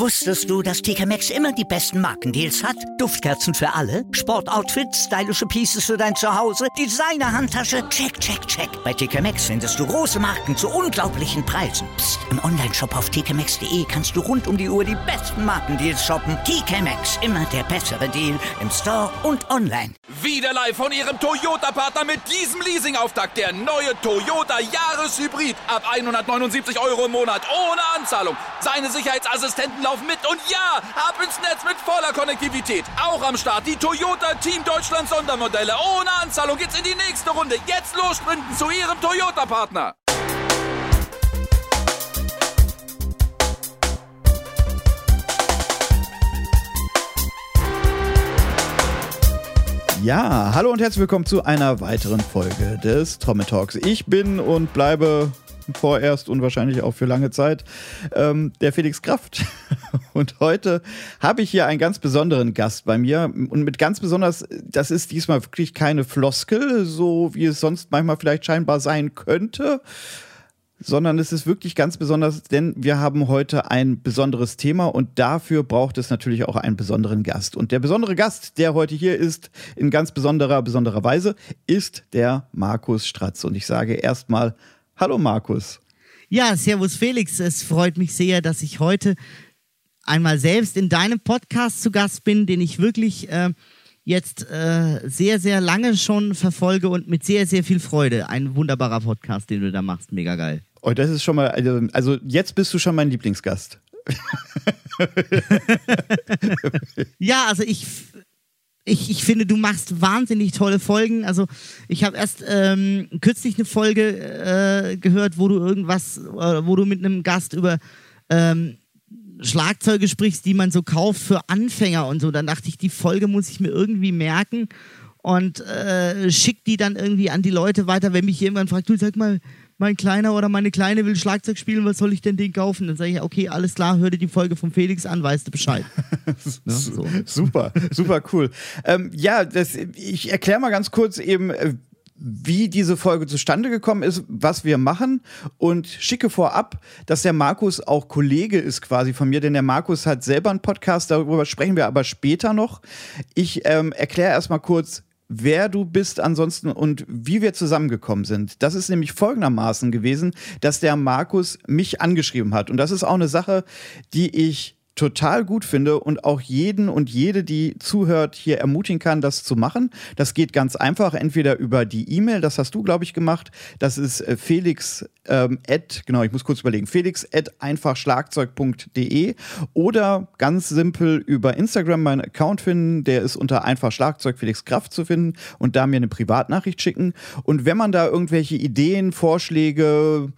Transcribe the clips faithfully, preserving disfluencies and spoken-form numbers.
Wusstest du, dass T K Maxx immer die besten Markendeals hat? Duftkerzen für alle, Sportoutfits, stylische Pieces für dein Zuhause, Designer-Handtasche, check, check, check. Bei T K Maxx findest du große Marken zu unglaublichen Preisen. Psst. Im Onlineshop auf t k maxx punkt de kannst du rund um die Uhr die besten Markendeals shoppen. T K Maxx, immer der bessere Deal im Store und online. Wieder live von Ihrem Toyota-Partner mit diesem Leasing-Auftakt. Der neue Toyota Jahreshybrid. Ab hundertneunundsiebzig Euro im Monat ohne Anzahlung. Seine Sicherheitsassistenten laufen mit und ja, ab ins Netz mit voller Konnektivität. Auch am Start die Toyota Team Deutschland Sondermodelle. Ohne Anzahlung geht's in die nächste Runde. Jetzt los sprinten zu Ihrem Toyota-Partner. Ja, hallo und herzlich willkommen zu einer weiteren Folge des Trommel Talks. Ich bin und bleibe vorerst und wahrscheinlich auch für lange Zeit ähm, der Felix Kraft. Und heute habe ich hier einen ganz besonderen Gast bei mir. Und mit ganz besonders, das ist diesmal wirklich keine Floskel, so wie es sonst manchmal vielleicht scheinbar sein könnte, sondern es ist wirklich ganz besonders, denn wir haben heute ein besonderes Thema und dafür braucht es natürlich auch einen besonderen Gast. Und der besondere Gast, der heute hier ist, in ganz besonderer, besonderer Weise, ist der Markus Stratz. Und ich sage erstmal, hallo Markus. Ja, servus Felix, es freut mich sehr, dass ich heute einmal selbst in deinem Podcast zu Gast bin, den ich wirklich äh, jetzt äh, sehr, sehr lange schon verfolge und mit sehr, sehr viel Freude. Ein wunderbarer Podcast, den du da machst, mega geil. Oh, das ist schon mal, also, also jetzt bist du schon mein Lieblingsgast. Ja, also ich, ich, ich finde, du machst wahnsinnig tolle Folgen. Also ich habe erst ähm, kürzlich eine Folge äh, gehört, wo du irgendwas, äh, wo du mit einem Gast über ähm, Schlagzeuge sprichst, die man so kauft für Anfänger und so. Dann dachte ich, die Folge muss ich mir irgendwie merken und äh, schick die dann irgendwie an die Leute weiter, wenn mich jemand fragt, du sag mal, mein Kleiner oder meine Kleine will Schlagzeug spielen, was soll ich denn den kaufen? Dann sage ich, okay, alles klar, hör dir die Folge von Felix an, weißt du Bescheid. Ja, so. Super, super cool. Ähm, ja, das, ich erkläre mal ganz kurz eben, wie diese Folge zustande gekommen ist, was wir machen und schicke vorab, dass der Markus auch Kollege ist quasi von mir, denn der Markus hat selber einen Podcast, darüber sprechen wir aber später noch. Ich ähm, erkläre erstmal kurz, wer du bist ansonsten und wie wir zusammengekommen sind. Das ist nämlich folgendermaßen gewesen, dass der Markus mich angeschrieben hat. Und das ist auch eine Sache, die ich total gut finde und auch jeden und jede, die zuhört, hier ermutigen kann, das zu machen. Das geht ganz einfach, entweder über die E-Mail, das hast du, glaube ich, gemacht. Das ist äh, Felix, ähm, at, genau, ich muss kurz überlegen, Felix at einfachschlagzeug punkt de oder ganz simpel über Instagram meinen Account finden, der ist unter einfachschlagzeug Felix Kraft zu finden und da mir eine Privatnachricht schicken. Und wenn man da irgendwelche Ideen, Vorschläge,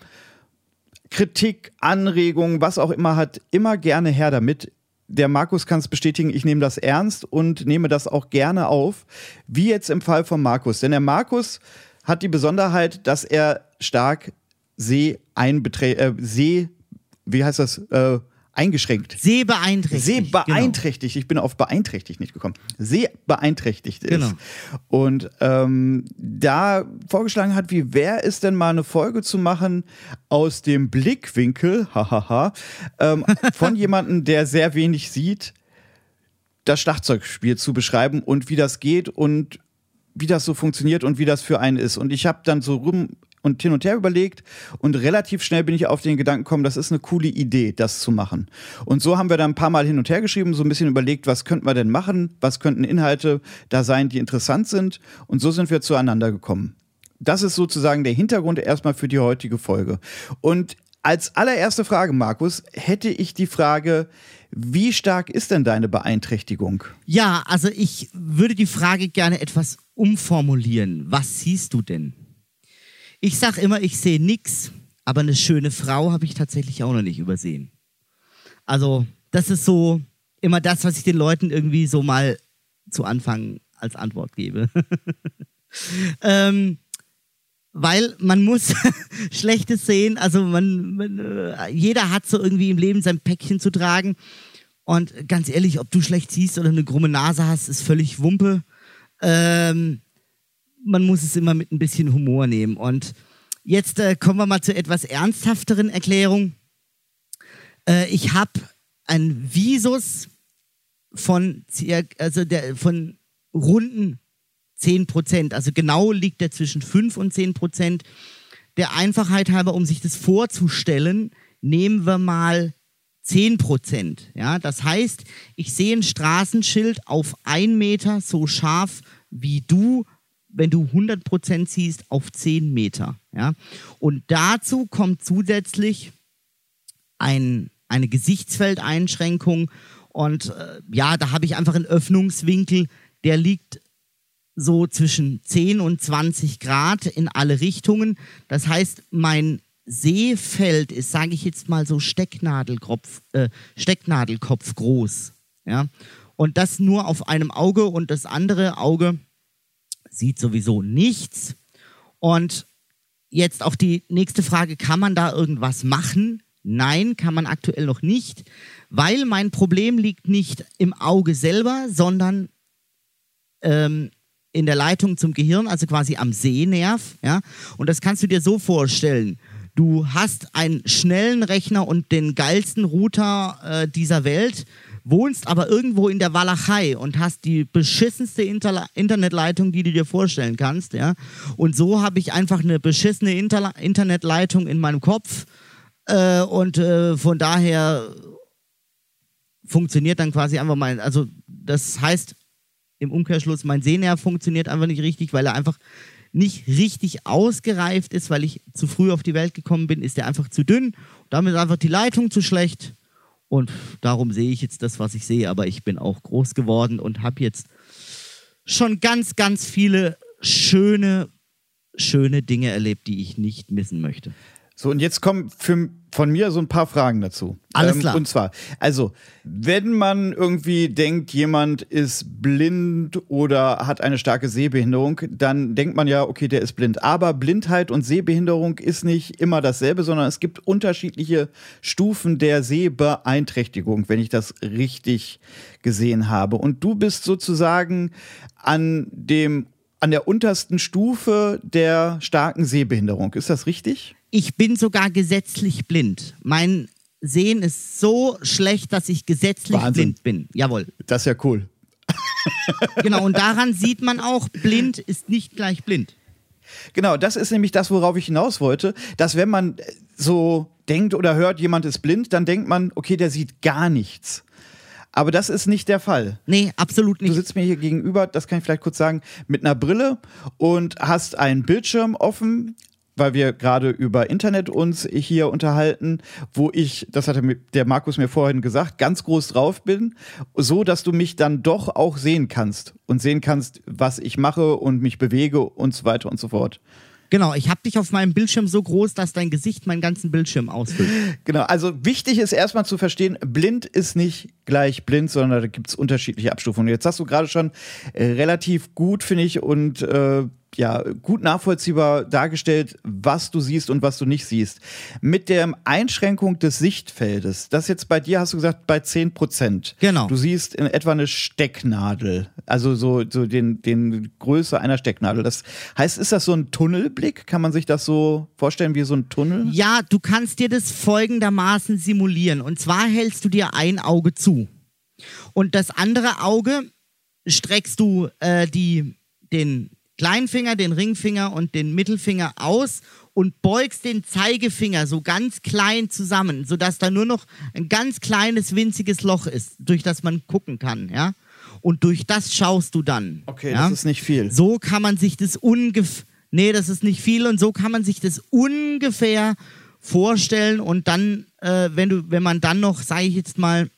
Kritik, Anregungen, was auch immer hat, immer gerne her damit. Der Markus kann es bestätigen, ich nehme das ernst und nehme das auch gerne auf, wie jetzt im Fall von Markus. Denn der Markus hat die Besonderheit, dass er stark seh, äh, seh wie heißt das, äh, eingeschränkt. Sehbeeinträchtigt. Sehbeeinträchtigt. Genau. Ich bin auf beeinträchtigt nicht gekommen. Sehbeeinträchtigt ist. Genau. Und ähm, da vorgeschlagen hat, wie wäre es denn mal eine Folge zu machen aus dem Blickwinkel, hahaha, ähm, von jemandem, der sehr wenig sieht, das Schlagzeugspiel zu beschreiben und wie das geht und wie das so funktioniert und wie das für einen ist. Und ich habe dann so rum und hin und her überlegt und relativ schnell bin ich auf den Gedanken gekommen, das ist eine coole Idee, das zu machen. Und so haben wir dann ein paar Mal hin und her geschrieben, so ein bisschen überlegt, was könnten wir denn machen, was könnten Inhalte da sein, die interessant sind und so sind wir zueinander gekommen. Das ist sozusagen der Hintergrund erstmal für die heutige Folge. Und als allererste Frage, Markus, hätte ich die Frage, wie stark ist denn deine Beeinträchtigung? Ja, also ich würde die Frage gerne etwas umformulieren. Was siehst du denn? Ich sag immer, ich sehe nix, aber eine schöne Frau habe ich tatsächlich auch noch nicht übersehen. Also das ist so immer das, was ich den Leuten irgendwie so mal zu Anfang als Antwort gebe. ähm, weil man muss Schlechtes sehen, also man, man äh, jeder hat so irgendwie im Leben sein Päckchen zu tragen und ganz ehrlich, ob du schlecht siehst oder eine krumme Nase hast, ist völlig Wumpe. Ähm, man muss es immer mit ein bisschen Humor nehmen. Und jetzt äh, kommen wir mal zu etwas ernsthafteren Erklärung. Äh, ich habe ein Visus von, also der, von runden zehn Prozent. Also genau liegt er zwischen fünf und zehn Prozent. Der Einfachheit halber, um sich das vorzustellen, nehmen wir mal zehn Prozent. Ja? Das heißt, ich sehe ein Straßenschild auf ein Meter so scharf wie du, wenn du hundert Prozent siehst, auf zehn Meter. Ja? Und dazu kommt zusätzlich ein, eine Gesichtsfeldeinschränkung. Und äh, ja, da habe ich einfach einen Öffnungswinkel, der liegt so zwischen zehn und zwanzig Grad in alle Richtungen. Das heißt, mein Sehfeld ist, sage ich jetzt mal so Stecknadelkopf, äh, Stecknadelkopf groß. Ja? Und das nur auf einem Auge und das andere Auge sieht sowieso nichts. Und jetzt auch die nächste Frage, kann man da irgendwas machen? Nein, kann man aktuell noch nicht, weil mein Problem liegt nicht im Auge selber, sondern ähm, in der Leitung zum Gehirn, also quasi am Sehnerv. Ja? Und das kannst du dir so vorstellen. Du hast einen schnellen Rechner und den geilsten Router äh, dieser Welt, wohnst aber irgendwo in der Walachei und hast die beschissenste Inter- Internetleitung, die du dir vorstellen kannst. Ja? Und so habe ich einfach eine beschissene Inter- Internetleitung in meinem Kopf. Äh, und äh, von daher funktioniert dann quasi einfach mein, also das heißt im Umkehrschluss, mein Sehnerv funktioniert einfach nicht richtig, weil er einfach nicht richtig ausgereift ist, weil ich zu früh auf die Welt gekommen bin, ist er einfach zu dünn. Damit ist einfach die Leitung zu schlecht und darum sehe ich jetzt das, was ich sehe, aber ich bin auch groß geworden und habe jetzt schon ganz, ganz viele schöne, schöne Dinge erlebt, die ich nicht missen möchte. So, und jetzt kommen für, von mir so ein paar Fragen dazu. Alles ähm, klar. Und zwar, also, wenn man irgendwie denkt, jemand ist blind oder hat eine starke Sehbehinderung, dann denkt man ja, okay, der ist blind. Aber Blindheit und Sehbehinderung ist nicht immer dasselbe, sondern es gibt unterschiedliche Stufen der Sehbeeinträchtigung, wenn ich das richtig gesehen habe. Und du bist sozusagen an dem, an der untersten Stufe der starken Sehbehinderung. Ist das richtig? Ich bin sogar gesetzlich blind. Mein Sehen ist so schlecht, dass ich gesetzlich Wahnsinn. blind bin. Jawohl. Das ist ja cool. Genau, und daran sieht man auch, blind ist nicht gleich blind. Genau, das ist nämlich das, worauf ich hinaus wollte, dass wenn man so denkt oder hört, jemand ist blind, dann denkt man, okay, der sieht gar nichts. Aber das ist nicht der Fall. Nee, absolut nicht. Du sitzt mir hier gegenüber, das kann ich vielleicht kurz sagen, mit einer Brille und hast einen Bildschirm offen, weil wir gerade über Internet uns hier unterhalten, wo ich, das hat der Markus mir vorhin gesagt, ganz groß drauf bin, so dass du mich dann doch auch sehen kannst und sehen kannst, was ich mache und mich bewege und so weiter und so fort. Genau, ich habe dich auf meinem Bildschirm so groß, dass dein Gesicht meinen ganzen Bildschirm ausfüllt. Genau, also wichtig ist erstmal zu verstehen, blind ist nicht gleich blind, sondern da gibt es unterschiedliche Abstufungen. Jetzt hast du gerade schon äh, relativ gut, finde ich, und äh, ja, gut nachvollziehbar dargestellt, was du siehst und was du nicht siehst. Mit der Einschränkung des Sichtfeldes, das jetzt bei dir, hast du gesagt, bei zehn Prozent. Genau. Du siehst in etwa eine Stecknadel, also so, so den, den Größe einer Stecknadel. Das heißt, ist das so ein Tunnelblick? Kann man sich das so vorstellen wie so ein Tunnel? Ja, du kannst dir das folgendermaßen simulieren. Und zwar hältst du dir ein Auge zu. Und das andere Auge streckst du äh, die, den Kleinfinger, den Ringfinger und den Mittelfinger aus und beugst den Zeigefinger so ganz klein zusammen, sodass da nur noch ein ganz kleines, winziges Loch ist, durch das man gucken kann, ja. Und durch das schaust du dann. Okay, ja? das ist nicht viel. So kann man sich das ungefähr, nee, das ist nicht viel und so kann man sich das ungefähr vorstellen und dann, äh, wenn du, wenn man dann noch, sage ich jetzt mal,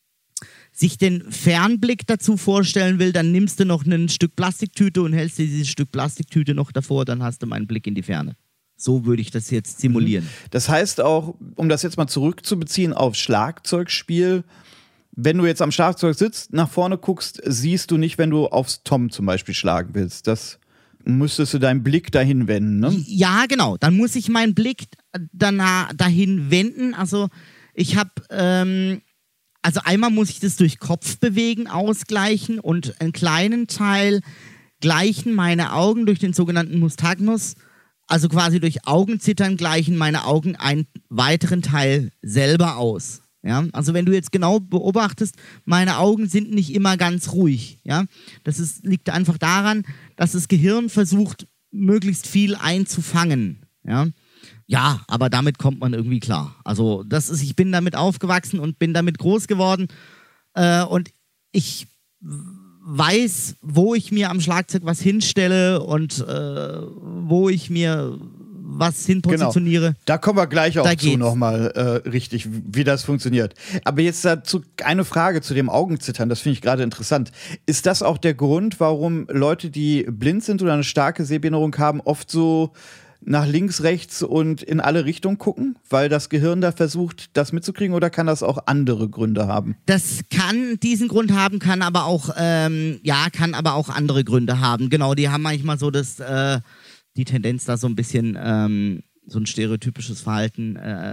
sich den Fernblick dazu vorstellen will, dann nimmst du noch ein Stück Plastiktüte und hältst dir dieses Stück Plastiktüte noch davor, dann hast du meinen Blick in die Ferne. So würde ich das jetzt simulieren. Das heißt auch, um das jetzt mal zurückzubeziehen auf Schlagzeugspiel, wenn du jetzt am Schlagzeug sitzt, nach vorne guckst, siehst du nicht, wenn du aufs Tom zum Beispiel schlagen willst. Das müsstest du deinen Blick dahin wenden, ne? Ja, genau. Dann muss ich meinen Blick danach, dahin wenden. Also ich habe... Ähm, Also einmal muss ich das durch Kopfbewegen ausgleichen und einen kleinen Teil gleichen meine Augen durch den sogenannten Nystagmus, also quasi durch Augenzittern gleichen meine Augen einen weiteren Teil selber aus. Ja, also wenn du jetzt genau beobachtest, meine Augen sind nicht immer ganz ruhig. Ja, das ist, liegt einfach daran, dass das Gehirn versucht, möglichst viel einzufangen. Ja, ja, aber damit kommt man irgendwie klar. Also das ist, ich bin damit aufgewachsen und bin damit groß geworden äh, und ich weiß, wo ich mir am Schlagzeug was hinstelle und äh, wo ich mir was hinpositioniere. Genau. Da kommen wir gleich auch da zu nochmal äh, richtig, wie das funktioniert. Aber jetzt dazu eine Frage zu dem Augenzittern, das finde ich gerade interessant. Ist das auch der Grund, warum Leute, die blind sind oder eine starke Sehbehinderung haben, oft so nach links, rechts und in alle Richtungen gucken, weil das Gehirn da versucht, das mitzukriegen, oder kann das auch andere Gründe haben? Das kann diesen Grund haben, kann aber auch, ähm, ja, kann aber auch andere Gründe haben. Genau, die haben manchmal so das, äh, die Tendenz, da so ein bisschen ähm, so ein stereotypisches Verhalten äh,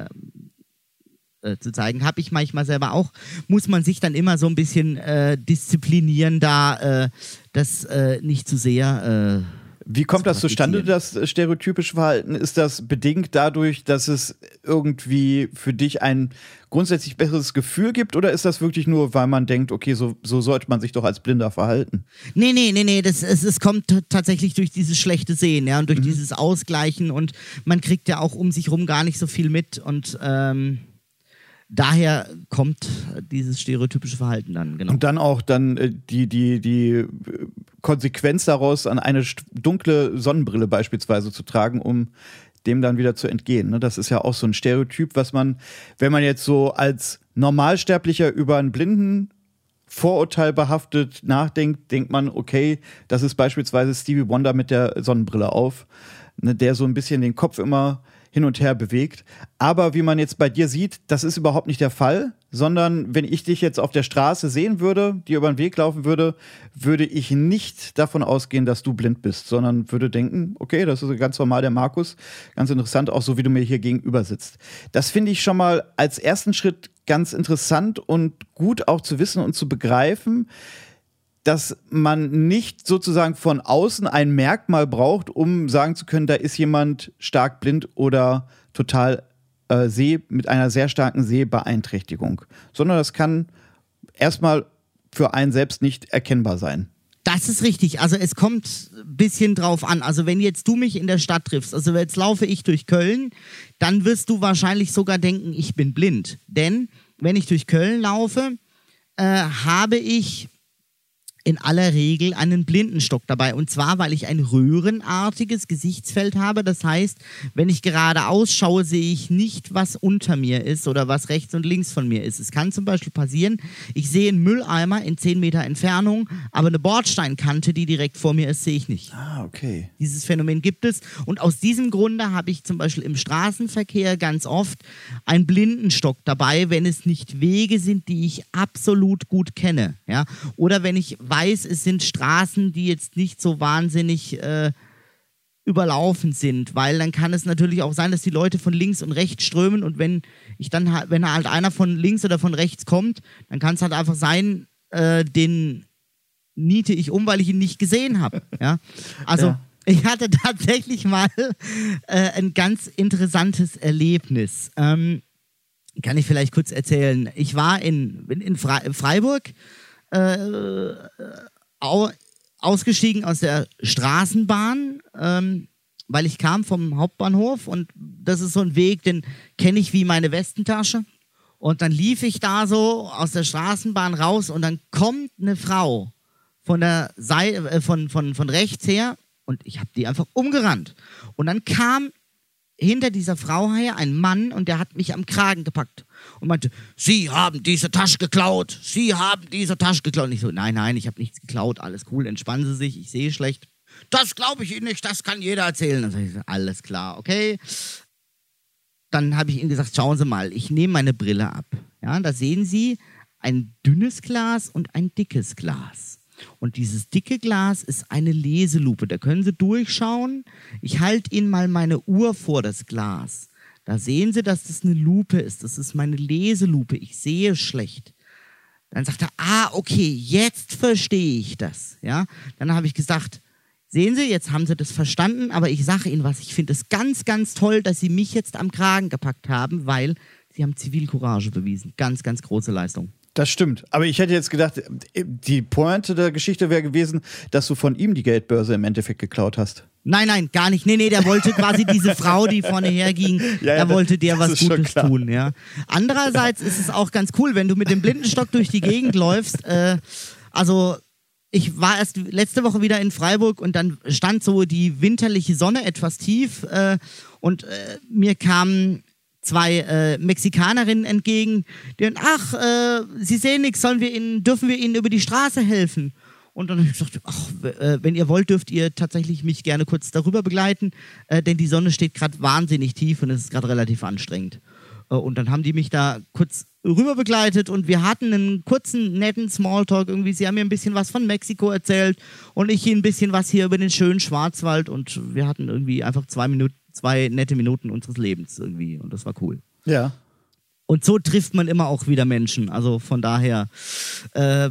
äh, zu zeigen. Habe ich manchmal selber auch. Muss man sich dann immer so ein bisschen äh, disziplinieren, da äh, das äh, nicht zu sehr... Äh, Wie kommt das zustande, das stereotypische Verhalten? Ist das bedingt dadurch, dass es irgendwie für dich ein grundsätzlich besseres Gefühl gibt, oder ist das wirklich nur, weil man denkt, okay, so, so sollte man sich doch als Blinder verhalten? Nee, nee, nee, nee, das, es, es kommt t- tatsächlich durch dieses schlechte Sehen, ja, und durch Mhm. dieses Ausgleichen, und man kriegt ja auch um sich rum gar nicht so viel mit, und ähm, daher kommt dieses stereotypische Verhalten dann, genau. Und dann auch dann äh, die, die, die äh, Konsequenz daraus, an eine st- dunkle Sonnenbrille beispielsweise zu tragen, um dem dann wieder zu entgehen. Ne? Das ist ja auch so ein Stereotyp, was man, wenn man jetzt so als Normalsterblicher über einen blinden Vorurteil behaftet nachdenkt, denkt man, okay, das ist beispielsweise Stevie Wonder mit der Sonnenbrille auf, ne, der so ein bisschen den Kopf immer hin und her bewegt. Aber wie man jetzt bei dir sieht, das ist überhaupt nicht der Fall, sondern wenn ich dich jetzt auf der Straße sehen würde, dir über den Weg laufen würde, würde ich nicht davon ausgehen, dass du blind bist, sondern würde denken, okay, das ist ganz normal der Markus, ganz interessant, auch so wie du mir hier gegenüber sitzt. Das finde ich schon mal als ersten Schritt ganz interessant und gut auch zu wissen und zu begreifen, dass man nicht sozusagen von außen ein Merkmal braucht, um sagen zu können, da ist jemand stark blind oder total äh, seh, mit einer sehr starken Sehbeeinträchtigung. Sondern das kann erstmal für einen selbst nicht erkennbar sein. Das ist richtig. Also es kommt ein bisschen drauf an. Also wenn jetzt du mich in der Stadt triffst, also jetzt laufe ich durch Köln, dann wirst du wahrscheinlich sogar denken, ich bin blind. Denn wenn ich durch Köln laufe, äh, habe ich in aller Regel einen Blindenstock dabei. Und zwar, weil ich ein röhrenartiges Gesichtsfeld habe. Das heißt, wenn ich gerade ausschaue, sehe ich nicht, was unter mir ist oder was rechts und links von mir ist. Es kann zum Beispiel passieren, ich sehe einen Mülleimer in zehn Meter Entfernung, aber eine Bordsteinkante, die direkt vor mir ist, sehe ich nicht. Ah, okay. Dieses Phänomen gibt es. Und aus diesem Grunde habe ich zum Beispiel im Straßenverkehr ganz oft einen Blindenstock dabei, wenn es nicht Wege sind, die ich absolut gut kenne. Ja? Oder wenn ich weiß, es sind Straßen, die jetzt nicht so wahnsinnig äh, überlaufen sind, weil dann kann es natürlich auch sein, dass die Leute von links und rechts strömen, und wenn ich dann ha- wenn halt einer von links oder von rechts kommt, dann kann es halt einfach sein, äh, den niete ich um, weil ich ihn nicht gesehen habe. Ja? Also Ja. ich hatte tatsächlich mal äh, ein ganz interessantes Erlebnis. Ähm, kann ich vielleicht kurz erzählen. Ich war in, in, in Fre- Freiburg Äh, au, ausgestiegen aus der Straßenbahn, ähm, weil ich kam vom Hauptbahnhof, und das ist so ein Weg, den kenne ich wie meine Westentasche. Und dann lief ich da so aus der Straßenbahn raus, und dann kommt eine Frau von der Seite, äh, von, von, von rechts her, und ich habe die einfach umgerannt. Und dann kam hinter dieser Frau her ein Mann, und der hat mich am Kragen gepackt und meinte, Sie haben diese Tasche geklaut, Sie haben diese Tasche geklaut. Und ich so, nein, nein, ich habe nichts geklaut, alles cool, entspannen Sie sich, ich sehe schlecht. Das glaube ich Ihnen nicht, das kann jeder erzählen. Dann sag ich, alles klar, okay. Dann habe ich ihm gesagt, schauen Sie mal, ich nehme meine Brille ab. Ja, da sehen Sie ein dünnes Glas und ein dickes Glas. Und dieses dicke Glas ist eine Leselupe, da können Sie durchschauen. Ich halte Ihnen mal meine Uhr vor das Glas. Da sehen Sie, dass das eine Lupe ist. Das ist meine Leselupe. Ich sehe schlecht. Dann sagt er, ah, okay, jetzt verstehe ich das. Ja? Dann habe ich gesagt, sehen Sie, jetzt haben Sie das verstanden, aber ich sage Ihnen was, ich finde es ganz, ganz toll, dass Sie mich jetzt am Kragen gepackt haben, weil Sie haben Zivilcourage bewiesen. Ganz, ganz große Leistung. Das stimmt. Aber ich hätte jetzt gedacht, die Pointe der Geschichte wäre gewesen, dass du von ihm die Geldbörse im Endeffekt geklaut hast. Nein, nein, gar nicht. Nee, nee, der wollte quasi diese Frau, die vorne herging, ja, ja, er wollte der was Gutes tun. Ja. Andererseits ist es auch ganz cool, wenn du mit dem Blindenstock durch die Gegend läufst. Äh, also ich war erst letzte Woche wieder in Freiburg und dann stand so die winterliche Sonne etwas tief äh, und äh, mir kamen zwei äh, Mexikanerinnen entgegen, die ach, äh, Sie sehen nichts, sollen wir Ihnen, dürfen wir Ihnen über die Straße helfen? Und dann habe ich gesagt, ach, äh, wenn ihr wollt, dürft ihr tatsächlich mich gerne kurz darüber begleiten, äh, denn die Sonne steht gerade wahnsinnig tief und es ist gerade relativ anstrengend. Äh, und dann haben die mich da kurz rüber begleitet und wir hatten einen kurzen, netten Smalltalk irgendwie. Sie haben mir ein bisschen was von Mexiko erzählt und ich ihnen ein bisschen was hier über den schönen Schwarzwald und wir hatten irgendwie einfach zwei Minuten, zwei nette Minuten unseres Lebens irgendwie und das war cool. Ja. Und so trifft man immer auch wieder Menschen. Also von daher, äh,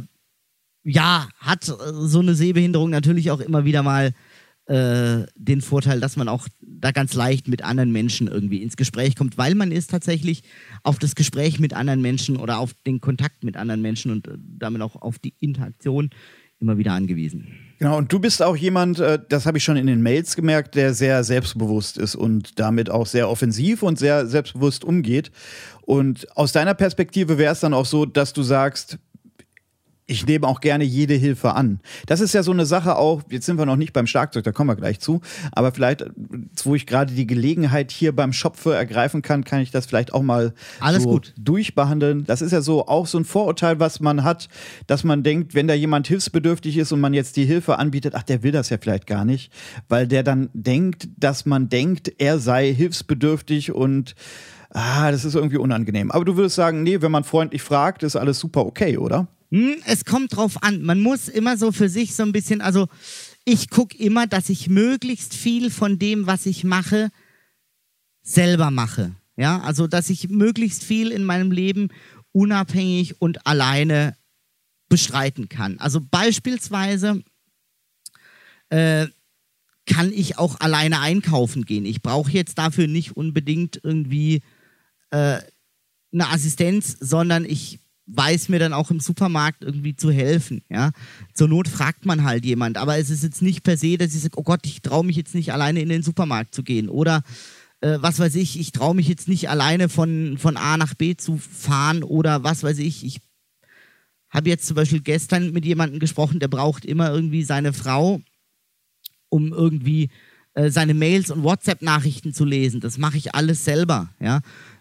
ja, hat so eine Sehbehinderung natürlich auch immer wieder mal äh, den Vorteil, dass man auch da ganz leicht mit anderen Menschen irgendwie ins Gespräch kommt, weil man ist tatsächlich auf das Gespräch mit anderen Menschen oder auf den Kontakt mit anderen Menschen und damit auch auf die Interaktion immer wieder angewiesen. Genau, und du bist auch jemand, das habe ich schon in den Mails gemerkt, der sehr selbstbewusst ist und damit auch sehr offensiv und sehr selbstbewusst umgeht. Und aus deiner Perspektive wäre es dann auch so, dass du sagst, ich nehme auch gerne jede Hilfe an. Das ist ja so eine Sache auch, jetzt sind wir noch nicht beim Schlagzeug, da kommen wir gleich zu, aber vielleicht, wo ich gerade die Gelegenheit hier beim Schopfe ergreifen kann, kann ich das vielleicht auch mal Alles so gut. durchbehandeln. Das ist ja so auch so ein Vorurteil, was man hat, dass man denkt, wenn da jemand hilfsbedürftig ist und man jetzt die Hilfe anbietet, ach, der will das ja vielleicht gar nicht, weil der dann denkt, dass man denkt, er sei hilfsbedürftig und ah, das ist irgendwie unangenehm. Aber du würdest sagen, nee, wenn man freundlich fragt, ist alles super okay, oder? Es kommt drauf an. Man muss immer so für sich so ein bisschen, also ich gucke immer, dass ich möglichst viel von dem, was ich mache, selber mache. Ja, also dass ich möglichst viel in meinem Leben unabhängig und alleine bestreiten kann. Also beispielsweise äh, kann ich auch alleine einkaufen gehen. Ich brauche jetzt dafür nicht unbedingt irgendwie äh, eine Assistenz, sondern ich weiß mir dann auch im Supermarkt irgendwie zu helfen. Ja? Zur Not fragt man halt jemand, aber es ist jetzt nicht per se, dass ich sage, oh Gott, ich traue mich jetzt nicht alleine in den Supermarkt zu gehen oder äh, was weiß ich, ich traue mich jetzt nicht alleine von, von A nach B zu fahren oder was weiß ich. Ich habe jetzt zum Beispiel gestern mit jemandem gesprochen, der braucht immer irgendwie seine Frau, um irgendwie äh, seine Mails und WhatsApp-Nachrichten zu lesen. Das mache ich alles selber. Ja?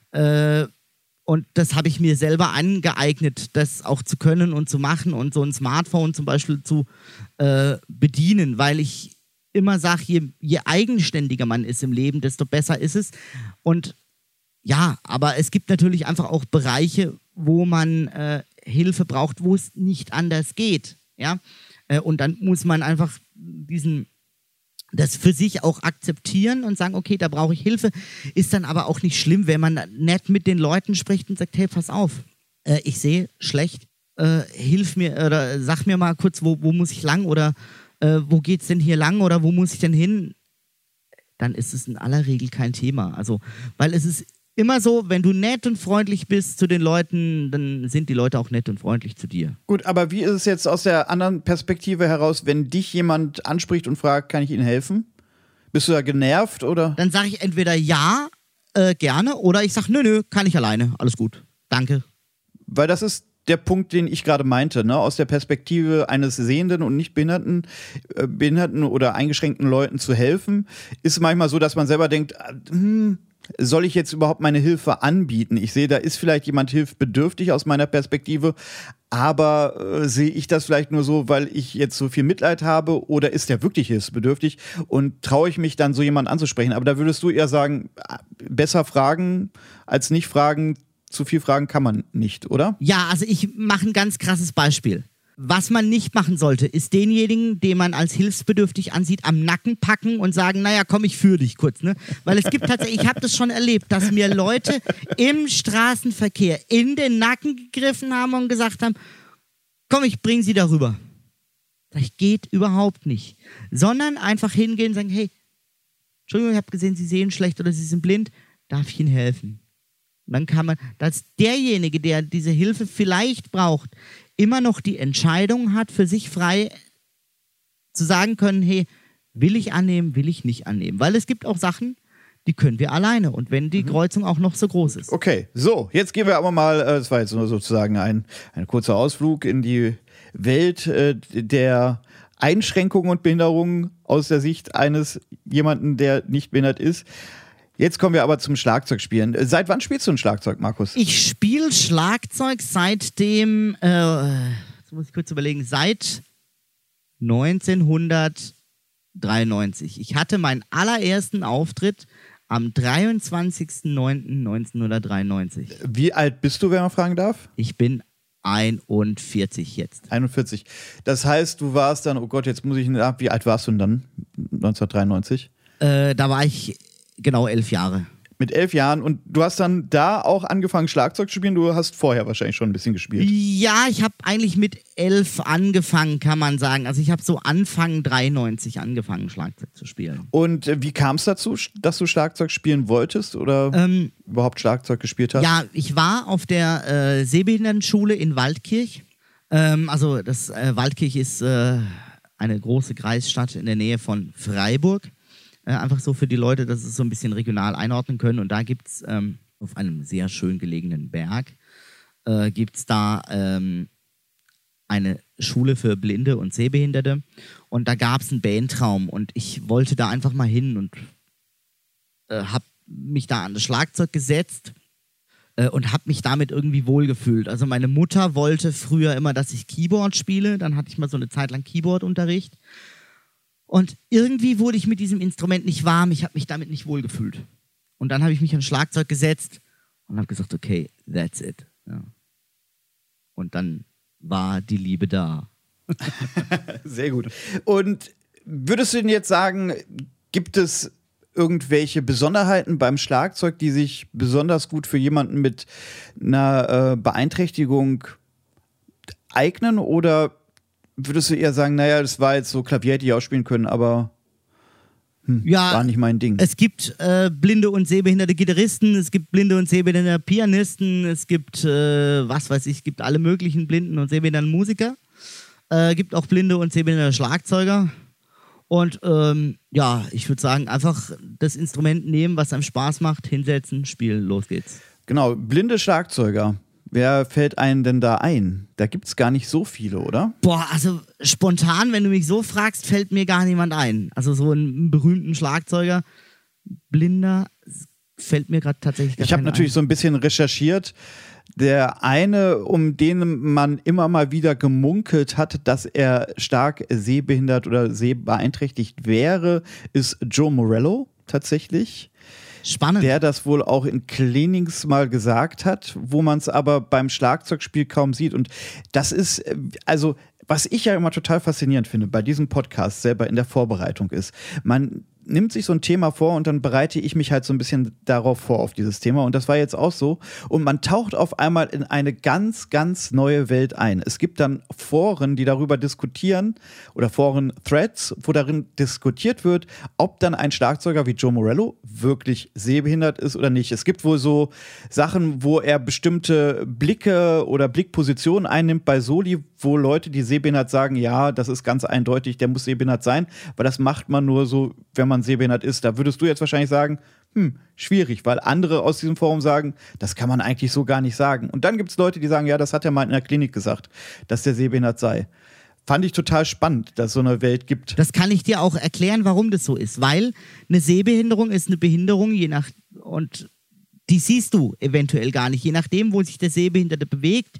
Äh, Und das habe ich mir selber angeeignet, das auch zu können und zu machen und so ein Smartphone zum Beispiel zu äh, bedienen, weil ich immer sage, je, je eigenständiger man ist im Leben, desto besser ist es. Und ja, aber es gibt natürlich einfach auch Bereiche, wo man äh, Hilfe braucht, wo es nicht anders geht. Ja? Äh, und dann muss man einfach diesen das für sich auch akzeptieren und sagen, okay, da brauche ich Hilfe, ist dann aber auch nicht schlimm, wenn man nett mit den Leuten spricht und sagt, hey, pass auf, äh, ich sehe schlecht, äh, hilf mir oder sag mir mal kurz, wo, wo muss ich lang oder äh, wo geht's denn hier lang oder wo muss ich denn hin? Dann ist es in aller Regel kein Thema. Also, weil es ist immer so, wenn du nett und freundlich bist zu den Leuten, dann sind die Leute auch nett und freundlich zu dir. Gut, aber wie ist es jetzt aus der anderen Perspektive heraus, wenn dich jemand anspricht und fragt, kann ich Ihnen helfen? Bist du da genervt oder? Dann sage ich entweder ja, äh, gerne, oder ich sage, nö, nö, kann ich alleine, alles gut, danke. Weil das ist der Punkt, den ich gerade meinte, ne? Aus der Perspektive eines sehenden und nicht behinderten, äh, behinderten oder eingeschränkten Leuten zu helfen, ist manchmal so, dass man selber denkt, hm, soll ich jetzt überhaupt meine Hilfe anbieten? Ich sehe, da ist vielleicht jemand hilfsbedürftig aus meiner Perspektive, aber äh, sehe ich das vielleicht nur so, weil ich jetzt so viel Mitleid habe oder ist der wirklich hilfsbedürftig und traue ich mich dann so jemanden anzusprechen? Aber da würdest du eher sagen, besser fragen als nicht fragen, zu viel fragen kann man nicht, oder? Ja, also ich mache ein ganz krasses Beispiel. Was man nicht machen sollte, ist denjenigen, den man als hilfsbedürftig ansieht, am Nacken packen und sagen, naja, komm, ich führe dich kurz. Ne? Weil es gibt tatsächlich, ich habe das schon erlebt, dass mir Leute im Straßenverkehr in den Nacken gegriffen haben und gesagt haben, komm, ich bringe sie darüber. Das geht überhaupt nicht. Sondern einfach hingehen und sagen, hey, Entschuldigung, ich habe gesehen, Sie sehen schlecht oder Sie sind blind, darf ich Ihnen helfen? Dann kann man, dass derjenige, der diese Hilfe vielleicht braucht, immer noch die Entscheidung hat, für sich frei zu sagen können, hey, will ich annehmen, will ich nicht annehmen. Weil es gibt auch Sachen, die können wir alleine. Und wenn die mhm. Kreuzung auch noch so groß ist. Okay, so, jetzt gehen wir aber mal, äh, das war jetzt nur sozusagen ein, ein kurzer Ausflug in die Welt äh, der Einschränkungen und Behinderungen aus der Sicht eines jemanden, der nicht behindert ist. Jetzt kommen wir aber zum Schlagzeugspielen. Seit wann spielst du ein Schlagzeug, Markus? Ich spiele Schlagzeug seit dem, äh, jetzt muss ich kurz überlegen, seit neunzehnhundertdreiundneunzig. Ich hatte meinen allerersten Auftritt am dreiundzwanzigsten neunten neunzehnhundertdreiundneunzig. Wie alt bist du, wenn man fragen darf? Ich bin einundvierzig jetzt. einundvierzig. Das heißt, du warst dann, oh Gott, jetzt muss ich, wie alt warst du denn dann, neunzehnhundertdreiundneunzig? Äh, da war ich genau elf Jahre. Mit elf Jahren. Und du hast dann da auch angefangen, Schlagzeug zu spielen? Du hast vorher wahrscheinlich schon ein bisschen gespielt. Ja, ich habe eigentlich mit elf angefangen, kann man sagen. Also ich habe so Anfang dreiundneunzig angefangen, Schlagzeug zu spielen. Und äh, wie kam es dazu, dass du Schlagzeug spielen wolltest oder ähm, überhaupt Schlagzeug gespielt hast? Ja, ich war auf der äh, Sehbehindertenschule in Waldkirch. Ähm, also das äh, Waldkirch ist äh, eine große Kreisstadt in der Nähe von Freiburg. Äh, einfach so für die Leute, dass sie es so ein bisschen regional einordnen können. Und da gibt es ähm, auf einem sehr schön gelegenen Berg, äh, gibt es da ähm, eine Schule für Blinde und Sehbehinderte. Und da gab es einen Bandraum. Und ich wollte da einfach mal hin und äh, habe mich da an das Schlagzeug gesetzt äh, und habe mich damit irgendwie wohlgefühlt. Also meine Mutter wollte früher immer, dass ich Keyboard spiele. Dann hatte ich mal so eine Zeit lang Keyboardunterricht. Und irgendwie wurde ich mit diesem Instrument nicht warm, ich habe mich damit nicht wohlgefühlt. Und dann habe ich mich ans Schlagzeug gesetzt und habe gesagt, okay, that's it. Ja. Und dann war die Liebe da. Sehr gut. Und würdest du denn jetzt sagen, gibt es irgendwelche Besonderheiten beim Schlagzeug, die sich besonders gut für jemanden mit einer äh, Beeinträchtigung eignen? Oder würdest du eher sagen, naja, das war jetzt so Klavier, hätte ich auch spielen können, aber hm, ja, war nicht mein Ding. Es gibt äh, blinde und sehbehinderte Gitarristen, es gibt blinde und sehbehinderte Pianisten, es gibt, äh, was weiß ich, es gibt alle möglichen blinden und sehbehinderten Musiker. Es äh, gibt auch blinde und sehbehinderte Schlagzeuger. Und ähm, ja, ich würde sagen, einfach das Instrument nehmen, was einem Spaß macht, hinsetzen, spielen, los geht's. Genau, blinde Schlagzeuger. Wer fällt einem denn da ein? Da gibt es gar nicht so viele, oder? Boah, also spontan, wenn du mich so fragst, fällt mir gar niemand ein. Also so einen berühmten Schlagzeuger, blinder, fällt mir gerade tatsächlich gar Ich habe natürlich ein. so ein bisschen recherchiert. Der eine, um den man immer mal wieder gemunkelt hat, dass er stark sehbehindert oder sehbeeinträchtigt wäre, ist Joe Morello tatsächlich. Spannend. Der das wohl auch in Clinics mal gesagt hat, wo man es aber beim Schlagzeugspiel kaum sieht. Und das ist, also, was ich ja immer total faszinierend finde bei diesem Podcast selber in der Vorbereitung ist, man nimmt sich so ein Thema vor und dann bereite ich mich halt so ein bisschen darauf vor, auf dieses Thema. Und das war jetzt auch so. Und man taucht auf einmal in eine ganz, ganz neue Welt ein. Es gibt dann Foren, die darüber diskutieren oder Foren-Threads, wo darin diskutiert wird, ob dann ein Schlagzeuger wie Joe Morello wirklich sehbehindert ist oder nicht. Es gibt wohl so Sachen, wo er bestimmte Blicke oder Blickpositionen einnimmt bei Soli, wo Leute, die sehbehindert sagen, ja, das ist ganz eindeutig, der muss sehbehindert sein, weil das macht man nur so, wenn man sehbehindert ist. Da würdest du jetzt wahrscheinlich sagen, hm, schwierig, weil andere aus diesem Forum sagen, das kann man eigentlich so gar nicht sagen. Und dann gibt es Leute, die sagen, ja, das hat er mal in der Klinik gesagt, dass der sehbehindert sei. Fand ich total spannend, dass es so eine Welt gibt. Das kann ich dir auch erklären, warum das so ist. Weil eine Sehbehinderung ist eine Behinderung, je nach, und die siehst du eventuell gar nicht. Je nachdem, wo sich der Sehbehinderte bewegt,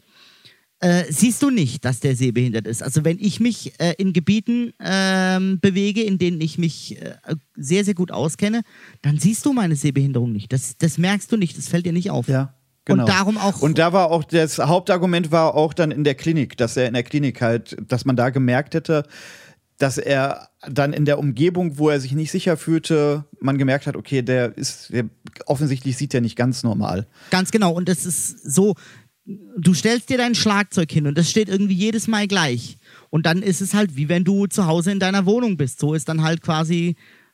Äh, siehst du nicht, dass der sehbehindert ist. Also wenn ich mich äh, in Gebieten ähm, bewege, in denen ich mich äh, sehr, sehr gut auskenne, dann siehst du meine Sehbehinderung nicht. Das, das merkst du nicht, das fällt dir nicht auf. Ja, genau. Und darum auch. Und da war auch, das Hauptargument war auch dann in der Klinik, dass er in der Klinik halt, dass man da gemerkt hätte, dass er dann in der Umgebung, wo er sich nicht sicher fühlte, man gemerkt hat, okay, der ist, der offensichtlich sieht er nicht ganz normal. Ganz genau. Und das ist so, du stellst dir dein Schlagzeug hin und das steht irgendwie jedes Mal gleich. Und dann ist es halt wie wenn du zu Hause in deiner Wohnung bist. So ist dann halt quasi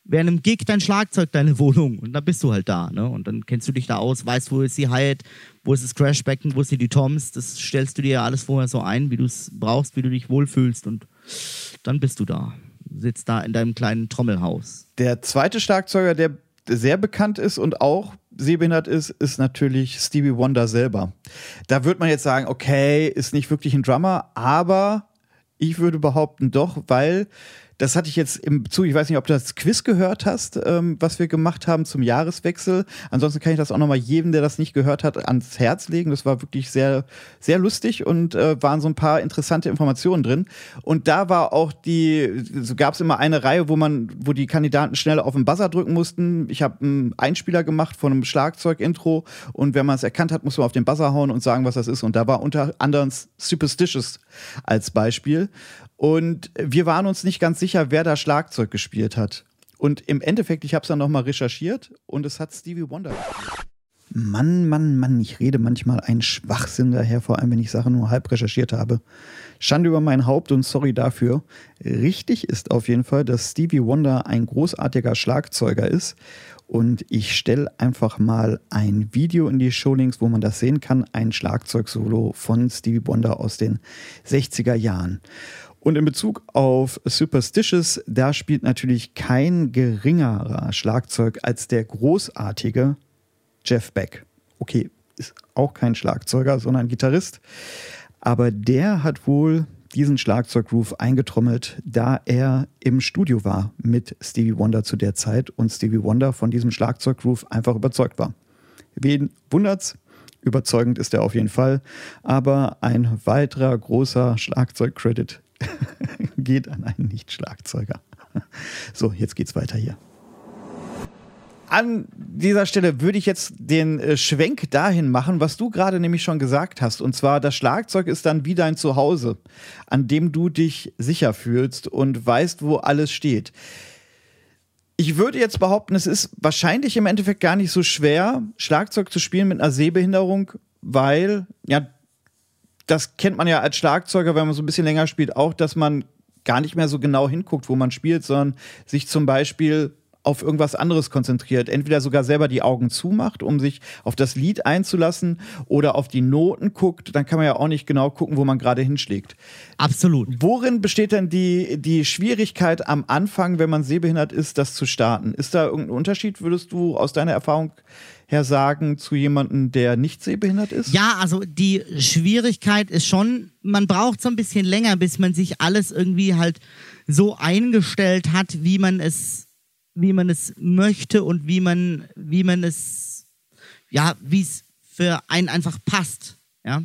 während einem Gig dein Schlagzeug deine Wohnung und dann bist du halt da, ne? Und dann kennst du dich da aus, weißt, wo ist die Hi-Hat, wo ist das Crashbecken, wo sind die Toms, das stellst du dir ja alles vorher so ein, wie du es brauchst, wie du dich wohlfühlst und dann bist du da, sitzt da in deinem kleinen Trommelhaus. Der zweite Schlagzeuger, der sehr bekannt ist und auch sehbehindert ist, ist natürlich Stevie Wonder selber. Da wird man jetzt sagen, okay, ist nicht wirklich ein Drummer, aber ich würde behaupten doch, weil das hatte ich jetzt im Zug, ich weiß nicht, ob du das Quiz gehört hast, ähm, was wir gemacht haben zum Jahreswechsel. Ansonsten kann ich das auch nochmal jedem, der das nicht gehört hat, ans Herz legen. Das war wirklich sehr, sehr lustig und äh, waren so ein paar interessante Informationen drin. Und da war auch die, so gab es immer eine Reihe, wo man, wo die Kandidaten schnell auf den Buzzer drücken mussten. Ich habe einen Einspieler gemacht von einem Schlagzeug-Intro und wenn man es erkannt hat, musste man auf den Buzzer hauen und sagen, was das ist. Und da war unter anderem Superstitious als Beispiel. Und wir waren uns nicht ganz sicher, wer da Schlagzeug gespielt hat. Und im Endeffekt, ich habe es dann nochmal recherchiert und es hat Stevie Wonder gespielt. Mann, Mann, Mann, ich rede manchmal einen Schwachsinn daher, vor allem wenn ich Sachen nur halb recherchiert habe. Schande über mein Haupt und sorry dafür. Richtig ist auf jeden Fall, dass Stevie Wonder ein großartiger Schlagzeuger ist. Und ich stelle einfach mal ein Video in die Showlinks, wo man das sehen kann. Ein Schlagzeugsolo von Stevie Wonder aus den sechziger Jahren. Und in Bezug auf Superstitious, da spielt natürlich kein geringerer Schlagzeug als der großartige Jeff Beck. Okay, ist auch kein Schlagzeuger, sondern Gitarrist. Aber der hat wohl diesen Schlagzeuggroove eingetrommelt, da er im Studio war mit Stevie Wonder zu der Zeit und Stevie Wonder von diesem Schlagzeuggroove einfach überzeugt war. Wen wundert's? Überzeugend ist er auf jeden Fall. Aber ein weiterer großer Schlagzeug-Credit geht an einen Nicht-Schlagzeuger. So, jetzt geht's weiter hier. An dieser Stelle würde ich jetzt den äh, Schwenk dahin machen, was du gerade nämlich schon gesagt hast. Und zwar, das Schlagzeug ist dann wie dein Zuhause, an dem du dich sicher fühlst und weißt, wo alles steht. Ich würde jetzt behaupten, es ist wahrscheinlich im Endeffekt gar nicht so schwer, Schlagzeug zu spielen mit einer Sehbehinderung, weil, ja, das kennt man ja als Schlagzeuger, wenn man so ein bisschen länger spielt, auch, dass man gar nicht mehr so genau hinguckt, wo man spielt, sondern sich zum Beispiel auf irgendwas anderes konzentriert. Entweder sogar selber die Augen zumacht, um sich auf das Lied einzulassen oder auf die Noten guckt. Dann kann man ja auch nicht genau gucken, wo man gerade hinschlägt. Absolut. Worin besteht denn die, die Schwierigkeit am Anfang, wenn man sehbehindert ist, das zu starten? Ist da irgendein Unterschied, würdest du aus deiner Erfahrung her sagen, zu jemandem, der nicht sehbehindert ist? Ja, also die Schwierigkeit ist schon, man braucht so ein bisschen länger, bis man sich alles irgendwie halt so eingestellt hat, wie man es wie man es möchte und wie man, wie man es, ja, wie es für einen einfach passt, ja.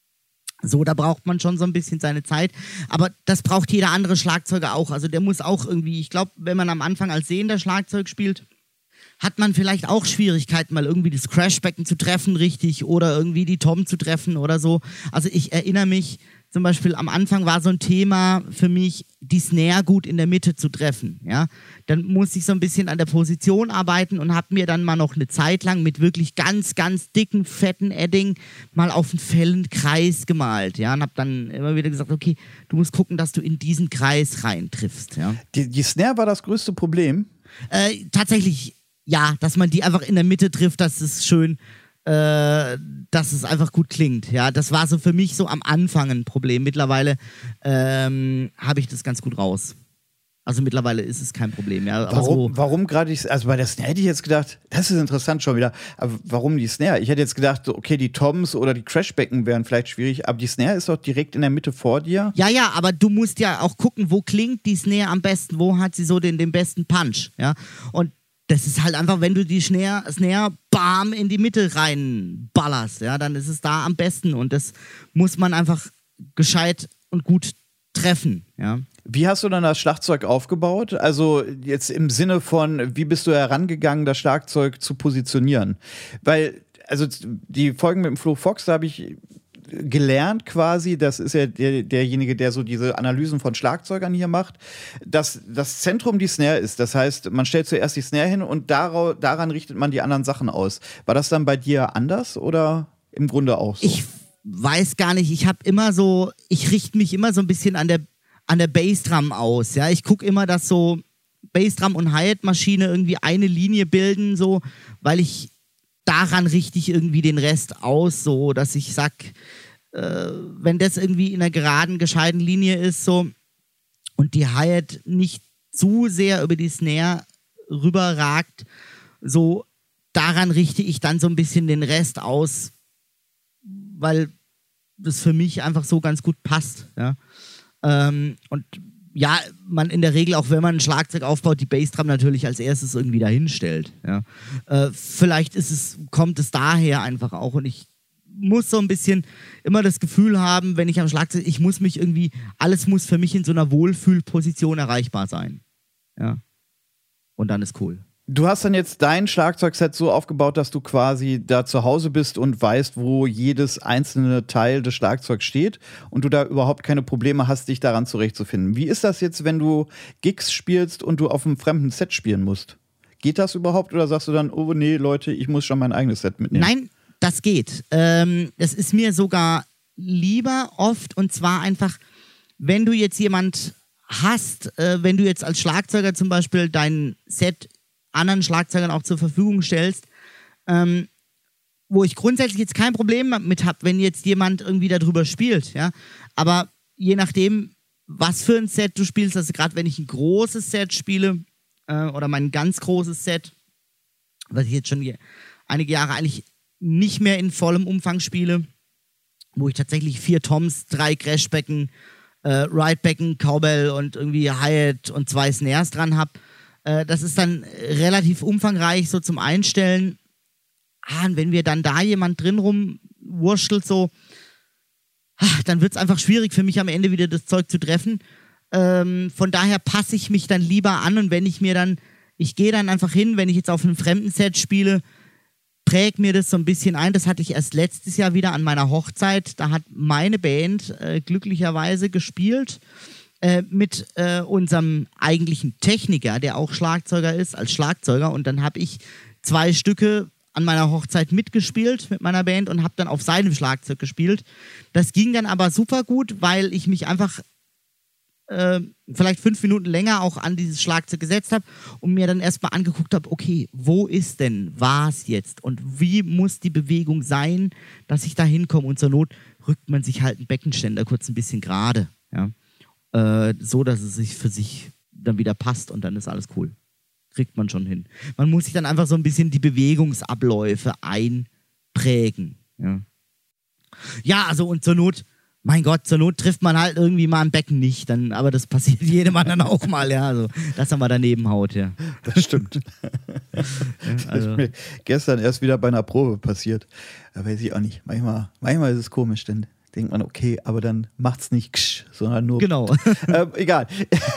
So, da braucht man schon so ein bisschen seine Zeit, aber das braucht jeder andere Schlagzeuger auch, also der muss auch irgendwie, ich glaube, wenn man am Anfang als sehender Schlagzeug spielt, hat man vielleicht auch Schwierigkeiten, mal irgendwie das Crashbecken zu treffen, richtig, oder irgendwie die Tom zu treffen oder so. Also ich erinnere mich, zum Beispiel am Anfang war so ein Thema für mich, die Snare gut in der Mitte zu treffen. Ja? Dann musste ich so ein bisschen an der Position arbeiten und habe mir dann mal noch eine Zeit lang mit wirklich ganz, ganz dicken, fetten Edding mal auf einen Fellenkreis gemalt. Ja? Und habe dann immer wieder gesagt, okay, du musst gucken, dass du in diesen Kreis reintriffst. Ja? Die, die Snare war das größte Problem? Äh, tatsächlich, ja, dass man die einfach in der Mitte trifft, das ist schön. Äh, dass es einfach gut klingt. Ja, das war so für mich so am Anfang ein Problem. Mittlerweile ähm, habe ich das ganz gut raus. Also mittlerweile ist es kein Problem. Ja. Aber warum, so warum gerade die, also bei der Snare hätte ich jetzt gedacht, das ist interessant schon wieder, aber warum die Snare? Ich hätte jetzt gedacht, okay, die Toms oder die Crashbecken wären vielleicht schwierig, aber die Snare ist doch direkt in der Mitte vor dir. Ja, ja, aber du musst ja auch gucken, wo klingt die Snare am besten, wo hat sie so den, den besten Punch. Ja, und das ist halt einfach, wenn du die Snare, Snare bam in die Mitte reinballerst, ja, dann ist es da am besten und das muss man einfach gescheit und gut treffen, ja. Wie hast du dann das Schlagzeug aufgebaut? Also jetzt im Sinne von, wie bist du herangegangen, das Schlagzeug zu positionieren? Weil, also die Folgen mit dem Flo Fox, da habe ich gelernt quasi, das ist ja der, derjenige, der so diese Analysen von Schlagzeugern hier macht, dass das Zentrum die Snare ist. Das heißt, man stellt zuerst die Snare hin und dara- daran richtet man die anderen Sachen aus. War das dann bei dir anders oder im Grunde auch so? Ich weiß gar nicht, ich habe immer so, ich richte mich immer so ein bisschen an der, an der Bassdrum aus. Ja? Ich gucke immer, dass so Bassdrum und Hi-Hat-Maschine irgendwie eine Linie bilden, so, weil ich daran richte ich irgendwie den Rest aus, so, dass ich sag, äh, wenn das irgendwie in einer geraden, gescheiten Linie ist, so, und die Hi-Hat nicht zu sehr über die Snare rüberragt, so, daran richte ich dann so ein bisschen den Rest aus, weil das für mich einfach so ganz gut passt, ja. Ähm, und ja, man in der Regel, auch wenn man ein Schlagzeug aufbaut, die Bassdrum natürlich als erstes irgendwie dahinstellt, ja. Äh, vielleicht ist es, kommt es daher einfach auch, und ich muss so ein bisschen immer das Gefühl haben, wenn ich am Schlagzeug, ich muss mich irgendwie, alles muss für mich in so einer Wohlfühlposition erreichbar sein, ja. Und dann ist cool. Du hast dann jetzt dein Schlagzeugset so aufgebaut, dass du quasi da zu Hause bist und weißt, wo jedes einzelne Teil des Schlagzeugs steht und du da überhaupt keine Probleme hast, dich daran zurechtzufinden. Wie ist das jetzt, wenn du Gigs spielst und du auf einem fremden Set spielen musst? Geht das überhaupt oder sagst du dann, oh nee, Leute, ich muss schon mein eigenes Set mitnehmen? Nein, das geht. Ähm, das ist mir sogar lieber oft, und zwar einfach, wenn du jetzt jemand hast, äh, wenn du jetzt als Schlagzeuger zum Beispiel dein Set anderen Schlagzeugern auch zur Verfügung stellst, ähm, wo ich grundsätzlich jetzt kein Problem mit habe, wenn jetzt jemand irgendwie darüber spielt, ja, aber je nachdem, was für ein Set du spielst, also gerade wenn ich ein großes Set spiele äh, oder mein ganz großes Set, was ich jetzt schon einige Jahre eigentlich nicht mehr in vollem Umfang spiele, wo ich tatsächlich vier Toms, drei Crashbecken, äh, Ridebecken, Cowbell und irgendwie Hi-Hat und zwei Snares dran habe. Das ist dann relativ umfangreich so zum Einstellen. Ah, und wenn wir dann da jemand drin rumwurschtelt, so, dann wird es einfach schwierig für mich am Ende wieder das Zeug zu treffen. Ähm, von daher passe ich mich dann lieber an, und wenn ich mir dann, ich gehe dann einfach hin, wenn ich jetzt auf einem fremden Set spiele, präg mir das so ein bisschen ein. Das hatte ich erst letztes Jahr wieder an meiner Hochzeit. Da hat meine Band äh, glücklicherweise gespielt. Mit äh, unserem eigentlichen Techniker, der auch Schlagzeuger ist, als Schlagzeuger. Und dann habe ich zwei Stücke an meiner Hochzeit mitgespielt mit meiner Band und habe dann auf seinem Schlagzeug gespielt. Das ging dann aber super gut, weil ich mich einfach äh, vielleicht fünf Minuten länger auch an dieses Schlagzeug gesetzt habe und mir dann erstmal angeguckt habe, okay, wo ist denn was jetzt? Und wie muss die Bewegung sein, dass ich da hinkomme? Und zur Not rückt man sich halt einen Beckenständer kurz ein bisschen gerade, ja. So, dass es sich für sich dann wieder passt, und dann ist alles cool. Kriegt man schon hin. Man muss sich dann einfach so ein bisschen die Bewegungsabläufe einprägen. Ja, ja, also und zur Not, mein Gott, zur Not trifft man halt irgendwie mal im Becken nicht, dann, aber das passiert jedem anderen auch mal, ja. Also, dass er mal daneben haut, ja. Das stimmt. Ja, also. Das ist mir gestern erst wieder bei einer Probe passiert. Da weiß ich auch nicht. Manchmal, manchmal ist es komisch, denn denkt man, okay, aber dann macht's nicht ksch, sondern nur. Genau. Äh, egal.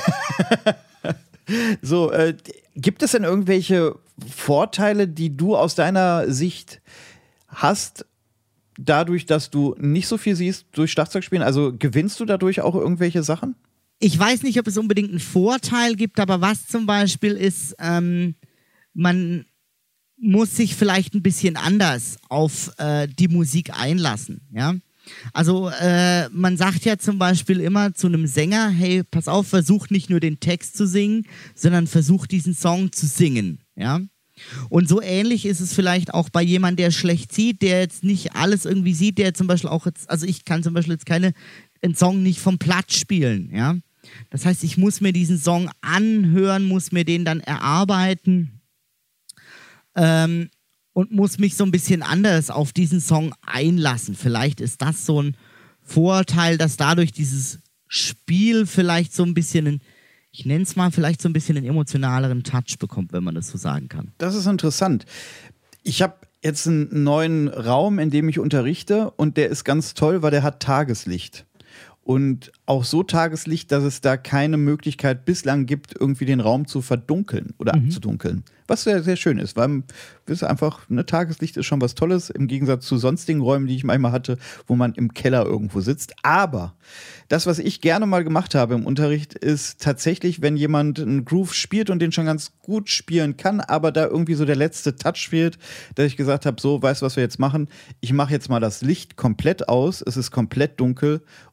So, äh, gibt es denn irgendwelche Vorteile, die du aus deiner Sicht hast, dadurch, dass du nicht so viel siehst durch Schlagzeugspielen? Also gewinnst du dadurch auch irgendwelche Sachen? Ich weiß nicht, ob es unbedingt einen Vorteil gibt, aber was zum Beispiel ist, ähm, man muss sich vielleicht ein bisschen anders auf äh, die Musik einlassen, ja. Also äh, man sagt ja zum Beispiel immer zu einem Sänger, hey, pass auf, versuch nicht nur den Text zu singen, sondern versuch diesen Song zu singen, ja. Und so ähnlich ist es vielleicht auch bei jemandem, der schlecht sieht, der jetzt nicht alles irgendwie sieht, der zum Beispiel auch jetzt, also ich kann zum Beispiel jetzt keine, einen Song nicht vom Blatt spielen, ja. Das heißt, ich muss mir diesen Song anhören, muss mir den dann erarbeiten, ähm, und muss mich so ein bisschen anders auf diesen Song einlassen. Vielleicht ist das so ein Vorteil, dass dadurch dieses Spiel vielleicht so ein bisschen, einen, ich nenne es mal, vielleicht so ein bisschen einen emotionaleren Touch bekommt, wenn man das so sagen kann. Das ist interessant. Ich habe jetzt einen neuen Raum, in dem ich unterrichte, und der ist ganz toll, weil der hat Tageslicht. Und auch so Tageslicht, dass es da keine Möglichkeit bislang gibt, irgendwie den Raum zu verdunkeln oder mhm. abzudunkeln. Was sehr, sehr schön ist, weil es einfach, ne, Tageslicht ist schon was Tolles, im Gegensatz zu sonstigen Räumen, die ich manchmal hatte, wo man im Keller irgendwo sitzt. Aber das, was ich gerne mal gemacht habe im Unterricht, ist tatsächlich, wenn jemand einen Groove spielt und den schon ganz gut spielen kann, aber da irgendwie so der letzte Touch fehlt, dass ich gesagt habe, so, weißt du, was wir jetzt machen? Ich mache jetzt mal das Licht komplett aus, es ist komplett dunkel und du spielst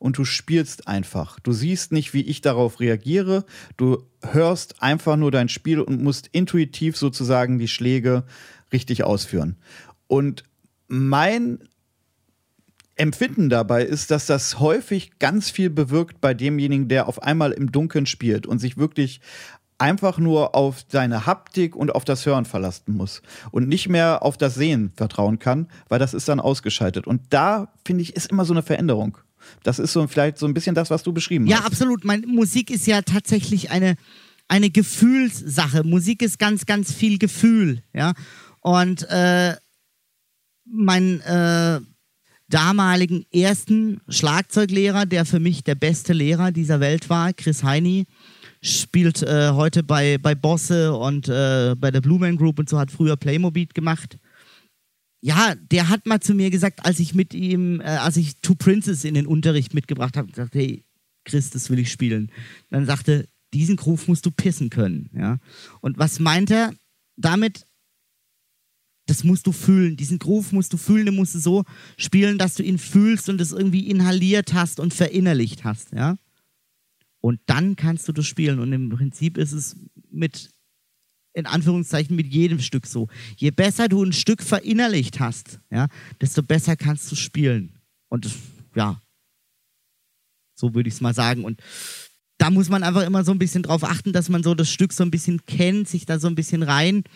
spielst einfach. Du siehst nicht, wie ich darauf reagiere. Du hörst einfach nur dein Spiel und musst intuitiv sozusagen die Schläge richtig ausführen. Und mein Empfinden dabei ist, dass das häufig ganz viel bewirkt bei demjenigen, der auf einmal im Dunkeln spielt und sich wirklich einfach nur auf seine Haptik und auf das Hören verlassen muss und nicht mehr auf das Sehen vertrauen kann, weil das ist dann ausgeschaltet. Und da, finde ich, ist immer so eine Veränderung. Das ist so vielleicht so ein bisschen das, was du beschrieben ja, hast. Ja, absolut. Meine Musik ist ja tatsächlich eine, eine Gefühlssache. Musik ist ganz, ganz viel Gefühl. Ja? Und äh, mein äh, damaligen ersten Schlagzeuglehrer, der für mich der beste Lehrer dieser Welt war, Chris Heini, spielt äh, heute bei, bei Bosse und äh, bei der Blue Man Group und so, hat früher Playmobil gemacht. Ja, der hat mal zu mir gesagt, als ich mit ihm, äh, als ich Two Princes in den Unterricht mitgebracht habe, gesagt, hey, Chris, das will ich spielen. Dann sagte, diesen Groove musst du pissen können. Ja? Und was meint er damit? Das musst du fühlen. Diesen Groove musst du fühlen, den musst du so spielen, dass du ihn fühlst und es irgendwie inhaliert hast und verinnerlicht hast. Ja? Und dann kannst du das spielen. Und im Prinzip ist es mit, in Anführungszeichen, mit jedem Stück so. Je besser du ein Stück verinnerlicht hast, ja, desto besser kannst du spielen. Und das, ja, so würde ich es mal sagen. Und da muss man einfach immer so ein bisschen drauf achten, dass man so das Stück so ein bisschen kennt, sich da so ein bisschen rein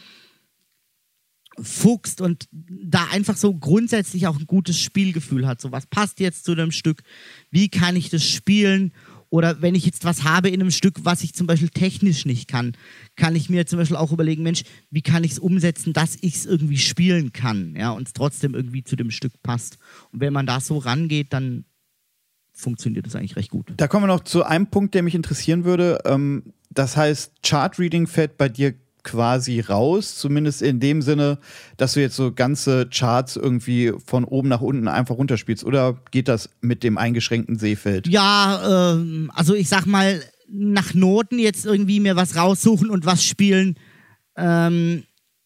fuchst und da einfach so grundsätzlich auch ein gutes Spielgefühl hat. So, was passt jetzt zu dem Stück? Wie kann ich das spielen? Oder wenn ich jetzt was habe in einem Stück, was ich zum Beispiel technisch nicht kann, kann ich mir zum Beispiel auch überlegen, Mensch, wie kann ich es umsetzen, dass ich es irgendwie spielen kann, ja, und es trotzdem irgendwie zu dem Stück passt. Und wenn man da so rangeht, dann funktioniert das eigentlich recht gut. Da kommen wir noch zu einem Punkt, der mich interessieren würde. Das heißt, Chart-Reading fällt bei dir quasi raus, zumindest in dem Sinne, dass du jetzt so ganze Charts irgendwie von oben nach unten einfach runterspielst, oder geht das mit dem eingeschränkten Sehfeld? Ja, ähm, also ich sag mal, nach Noten jetzt irgendwie mir was raussuchen und was spielen, ähm,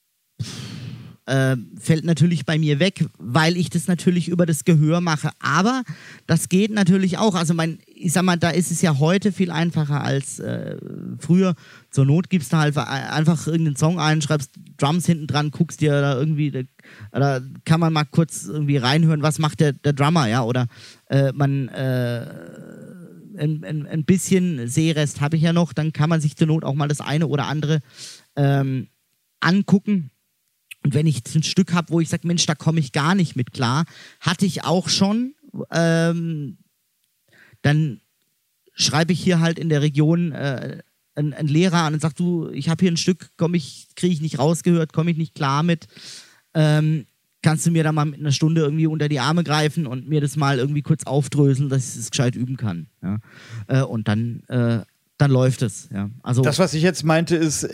äh, fällt natürlich bei mir weg, weil ich das natürlich über das Gehör mache. Aber das geht natürlich auch. Also mein, ich sag mal, da ist es ja heute viel einfacher als äh, früher. Zur Not gibst du halt einfach irgendeinen Song ein, schreibst Drums hinten dran, guckst dir da irgendwie, da, da kann man mal kurz irgendwie reinhören, was macht der, der Drummer, ja, oder äh, man äh, ein, ein, ein bisschen Sehrest habe ich ja noch, dann kann man sich zur Not auch mal das eine oder andere ähm, angucken. Und wenn ich jetzt ein Stück habe, wo ich sage, Mensch, da komme ich gar nicht mit klar, hatte ich auch schon, ähm, dann schreibe ich hier halt in der Region äh, einen, einen Lehrer an und sage, du, ich habe hier ein Stück, komm ich, kriege ich nicht rausgehört, komme ich nicht klar mit, ähm, kannst du mir da mal mit einer Stunde irgendwie unter die Arme greifen und mir das mal irgendwie kurz aufdröseln, dass ich es gescheit üben kann. Ja? Äh, und dann, äh, dann läuft es. Ja? Also, das, was ich jetzt meinte, ist,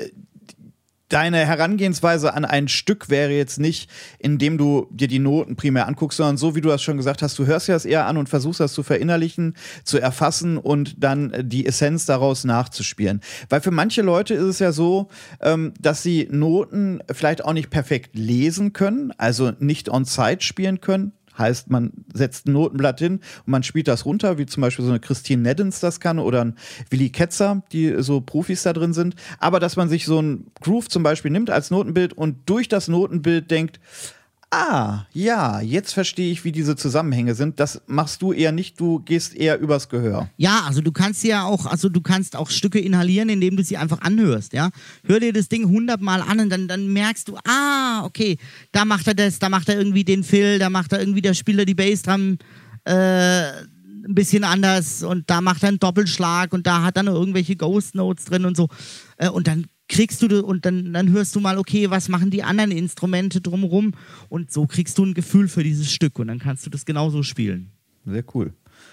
deine Herangehensweise an ein Stück wäre jetzt nicht, indem du dir die Noten primär anguckst, sondern so, wie du das schon gesagt hast, du hörst dir das eher an und versuchst das zu verinnerlichen, zu erfassen und dann die Essenz daraus nachzuspielen. Weil für manche Leute ist es ja so, ähm, dass sie Noten vielleicht auch nicht perfekt lesen können, also nicht on-site spielen können. Heißt, man setzt ein Notenblatt hin und man spielt das runter, wie zum Beispiel so eine Christine Neddens das kann oder ein Willi Ketzer, die so Profis da drin sind. Aber dass man sich so ein Groove zum Beispiel nimmt als Notenbild und durch das Notenbild denkt, ah, ja, jetzt verstehe ich, wie diese Zusammenhänge sind. Das machst du eher nicht, du gehst eher übers Gehör. Ja, also du kannst ja auch, also du kannst auch Stücke inhalieren, indem du sie einfach anhörst, ja. Hör dir das Ding hundertmal an und dann, dann merkst du, ah, okay, da macht er das, da macht er irgendwie den Fill, da macht er irgendwie der Spieler die Bassdrum äh, ein bisschen anders und da macht er einen Doppelschlag und da hat er noch irgendwelche Ghost Notes drin und so. Äh, und dann kriegst du und dann, dann hörst du mal, okay, was machen die anderen Instrumente drumherum und so kriegst du ein Gefühl für dieses Stück und dann kannst du das genauso spielen. Sehr cool.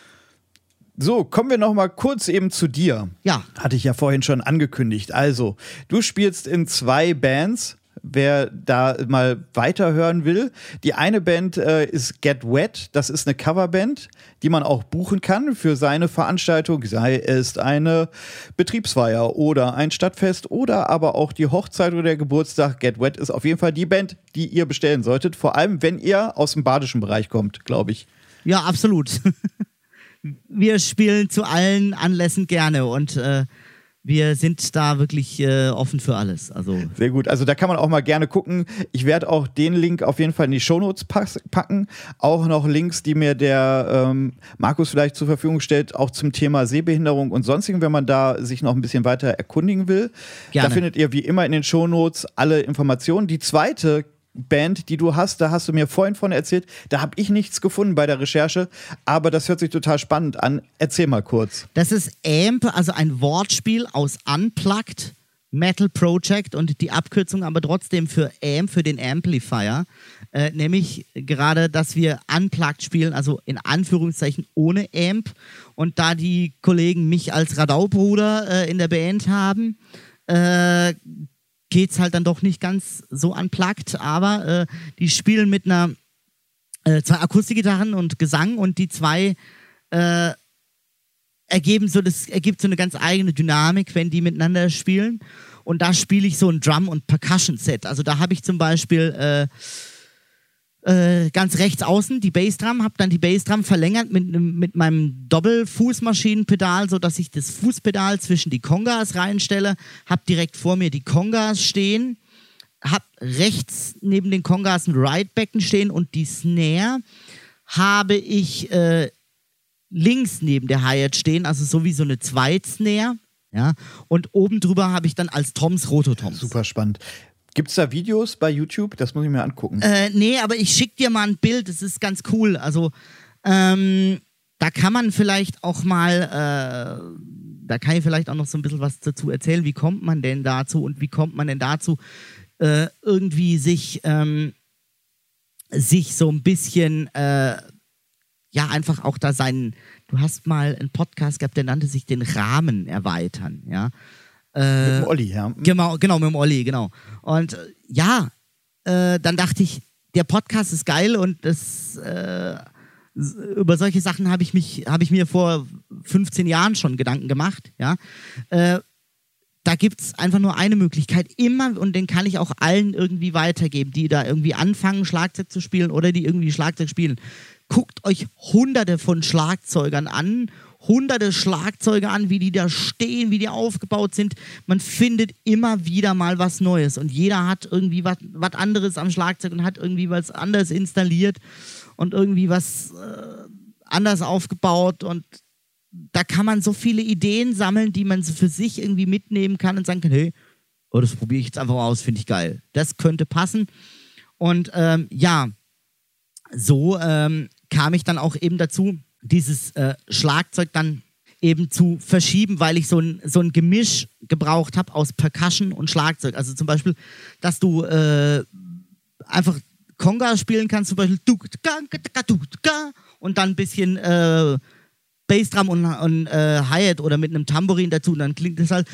So, kommen wir noch mal kurz eben zu dir. Ja. Hatte ich ja vorhin schon angekündigt. Also, du spielst in zwei Bands. Wer da mal weiterhören will. Die eine Band äh, ist Get Wet. Das ist eine Coverband, die man auch buchen kann für seine Veranstaltung, sei es eine Betriebsfeier oder ein Stadtfest oder aber auch die Hochzeit oder der Geburtstag. Get Wet ist auf jeden Fall die Band, die ihr bestellen solltet. Vor allem, wenn ihr aus dem badischen Bereich kommt, glaube ich. Ja, absolut. wir spielen zu allen Anlässen gerne und äh, wir sind da wirklich äh, offen für alles. Also sehr gut. Also da kann man auch mal gerne gucken. Ich werde auch den Link auf jeden Fall in die Shownotes packen. Auch noch Links, die mir der ähm, Markus vielleicht zur Verfügung stellt, auch zum Thema Sehbehinderung und sonstigen, wenn man da sich noch ein bisschen weiter erkundigen will. Gerne. Da findet ihr wie immer in den Shownotes alle Informationen. Die zweite Band, die du hast, da hast du mir vorhin von erzählt, da habe ich nichts gefunden bei der Recherche, aber das hört sich total spannend an. Erzähl mal kurz. Das ist Amp, also ein Wortspiel aus Unplugged Metal Project und die Abkürzung aber trotzdem für Amp, für den Amplifier, äh, nämlich gerade, dass wir Unplugged spielen, also in Anführungszeichen ohne Amp und da die Kollegen mich als Radaubruder äh, in der Band haben, äh, geht's halt dann doch nicht ganz so unplugged, aber äh, die spielen mit einer äh, zwei Akustikgitarren und Gesang und die zwei äh, ergeben so das ergibt so eine ganz eigene Dynamik, wenn die miteinander spielen. Und da spiele ich so ein Drum- und Percussion-Set. Also da habe ich zum Beispiel äh, äh, ganz rechts außen die Bassdrum, habe dann die Bassdrum verlängert mit, mit meinem Doppelfußmaschinenpedal, sodass ich das Fußpedal zwischen die Congas reinstelle, habe direkt vor mir die Congas stehen, habe rechts neben den Congas ein Ride-Becken stehen und die Snare habe ich äh, links neben der Hi-Hat stehen, also so wie so eine Zweit-Snare, ja, und oben drüber habe ich dann als Toms Rototoms. Super spannend. Gibt es da Videos bei YouTube? Das muss ich mir angucken. Äh, nee, aber ich schicke dir mal ein Bild, das ist ganz cool. Also, ähm, da kann man vielleicht auch mal, äh, da kann ich vielleicht auch noch so ein bisschen was dazu erzählen. Wie kommt man denn dazu und wie kommt man denn dazu, äh, irgendwie sich, ähm, sich so ein bisschen, äh, ja, einfach auch da seinen, du hast mal einen Podcast gehabt, der nannte sich den Rahmen erweitern, ja. Äh, mit dem Olli, ja. Genau, genau, mit dem Olli, genau. Und äh, ja, äh, dann dachte ich, der Podcast ist geil und das, äh, über solche Sachen habe ich mich, habe ich mir vor fünfzehn Jahren schon Gedanken gemacht, ja. Äh, da gibt es einfach nur eine Möglichkeit, immer, und den kann ich auch allen irgendwie weitergeben, die da irgendwie anfangen, Schlagzeug zu spielen oder die irgendwie Schlagzeug spielen. Guckt euch hunderte von Schlagzeugern an, hunderte Schlagzeuge an, wie die da stehen, wie die aufgebaut sind. Man findet immer wieder mal was Neues und jeder hat irgendwie was anderes am Schlagzeug und hat irgendwie was anderes installiert und irgendwie was äh, anders aufgebaut und da kann man so viele Ideen sammeln, die man für sich irgendwie mitnehmen kann und sagen kann, hey, oh, das probiere ich jetzt einfach mal aus, finde ich geil. Das könnte passen und ähm, ja, so ähm, kam ich dann auch eben dazu, dieses äh, Schlagzeug dann eben zu verschieben, weil ich so ein, so ein Gemisch gebraucht habe aus Percussion und Schlagzeug. Also zum Beispiel, dass du äh, einfach Conga spielen kannst, zum Beispiel und dann ein bisschen äh, Bassdrum und, und äh, Hi-Hat oder mit einem Tambourin dazu und dann klingt das halt